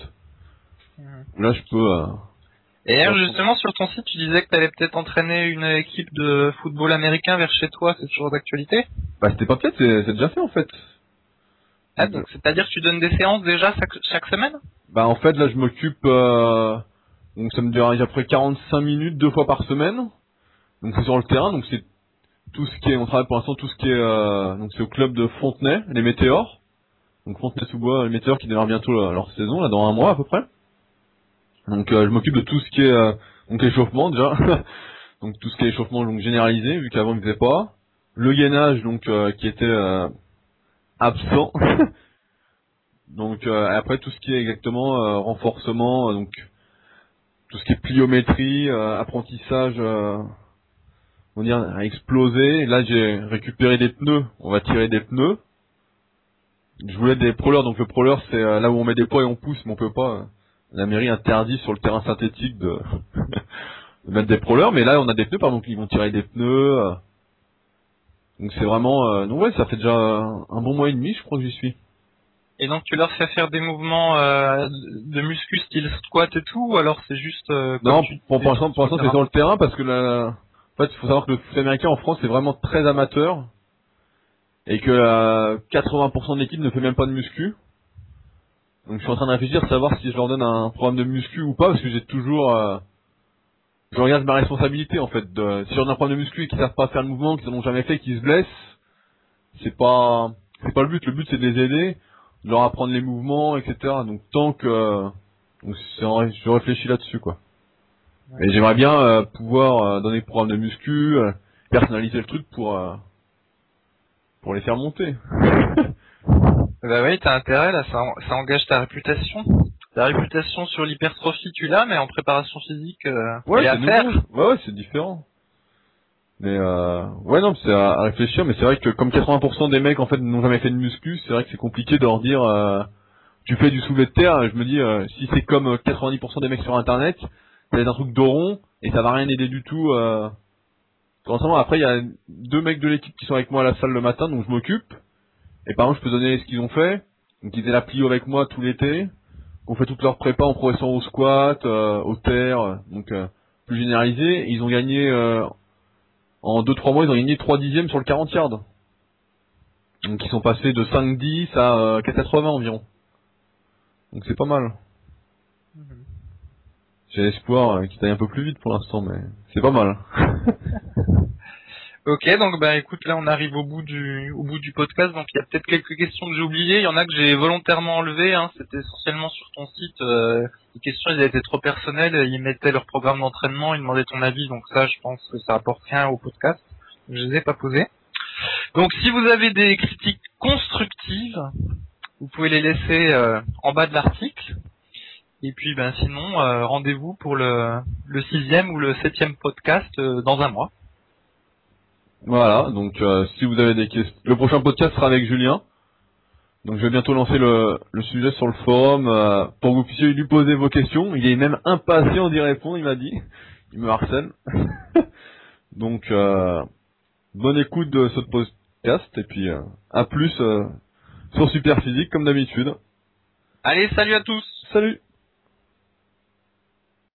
Là, je peux, Et hier, justement, sur ton site, tu disais que tu allais peut-être entraîner une équipe de football américain vers chez toi, c'est toujours d'actualité? bah, c'était pas peut-être, c'est déjà fait, en fait. Ah, donc c'est-à-dire que tu donnes des séances déjà chaque semaine? Bah, en fait, là, je m'occupe, donc ça me dure à peu près 45 minutes, 2 fois par semaine. Donc c'est sur le terrain, donc c'est tout ce qui est, on travaille pour l'instant tout ce qui est, donc c'est au club de Fontenay, les Météores. Donc Fontenay-sous-Bois, les Météores qui démarrent bientôt leur saison, là, dans un mois à peu près. Donc je m'occupe de tout ce qui est, donc échauffement déjà. Donc tout ce qui est échauffement donc généralisé, vu qu'avant il faisait pas. Le gainage, donc qui était absent. Donc après tout ce qui est exactement renforcement, donc tout ce qui est pliométrie, apprentissage, on va dire à exploser. Là j'ai récupéré des pneus, on va tirer des pneus. Je voulais des proleurs, donc le proleur c'est là où on met des poids et on pousse, mais on peut pas. La mairie interdit sur le terrain synthétique de, de mettre des proleurs, mais là on a des pneus, par exemple, ils vont tirer des pneus. Donc c'est vraiment, donc ouais, ça fait déjà un bon mois et demi, je crois que j'y suis. Et donc tu leur fais faire des mouvements de muscu style squat et tout, ou alors c'est juste Non, pour l'instant c'est sur le terrain parce que en fait il faut savoir que le foot américain en France c'est vraiment très amateur et que 80% de l'équipe ne fait même pas de muscu. Donc je suis en train de réfléchir, savoir si je leur donne un programme de muscu ou pas, parce que j'ai toujours, je regarde ma responsabilité en fait. Si je leur donne un programme de muscu et qu'ils savent pas faire le mouvement, qu'ils n'en ont jamais fait, qu'ils se blessent, c'est pas le but. Le but c'est de les aider, de leur apprendre les mouvements, etc. Donc tant que, donc je réfléchis là-dessus quoi. Ouais. Et j'aimerais bien pouvoir donner le programme de muscu, personnaliser le truc pour les faire monter. Bah oui, t'as intérêt là, ça engage ta réputation. Ta réputation sur l'hypertrophie tu l'as, mais en préparation physique, Ouais, elle est à c'est faire. nouveau. Ouais, c'est différent. Mais ouais, non, c'est à réfléchir. Mais c'est vrai que comme 80% des mecs en fait n'ont jamais fait de muscu, c'est vrai que c'est compliqué de leur dire tu fais du soulevé de terre. Je me dis si c'est comme 90% des mecs sur internet, ça va être un truc d'oron et ça va rien aider du tout. Forcément, après il y a 2 mecs de l'équipe qui sont avec moi à la salle le matin, donc je m'occupe. Et par exemple, je peux donner ce qu'ils ont fait. Donc ils faisaient la plio avec moi tout l'été. On fait toute leur prépa en progression au squat, au terre, donc plus généralisé. Ils ont gagné en 2-3 mois, ils ont gagné 3/10 sur le 40 yards. Donc ils sont passés de 5-10 à 4,80 environ. Donc c'est pas mal. J'ai l'espoir qu'ils aillent un peu plus vite pour l'instant, mais c'est pas mal. Ok, donc bah écoute, là on arrive au bout du podcast, donc il y a peut-être quelques questions que j'ai oubliées, il y en a que j'ai volontairement enlevées, hein. C'était essentiellement sur ton site, les questions elles étaient trop personnelles, ils mettaient leur programme d'entraînement, ils demandaient ton avis, donc ça je pense que ça apporte rien au podcast, donc je les ai pas posées. Donc si vous avez des critiques constructives, vous pouvez les laisser en bas de l'article, et puis ben sinon rendez-vous pour le 6e ou le 7e podcast dans un mois. Voilà, donc si vous avez des questions... Le prochain podcast sera avec Julien. Donc je vais bientôt lancer le sujet sur le forum pour que vous puissiez lui poser vos questions. Il est même impatient d'y répondre, il m'a dit. Il me harcèle. Donc bonne écoute de ce podcast et puis à plus sur Superphysique comme d'habitude. Allez, salut à tous! Salut!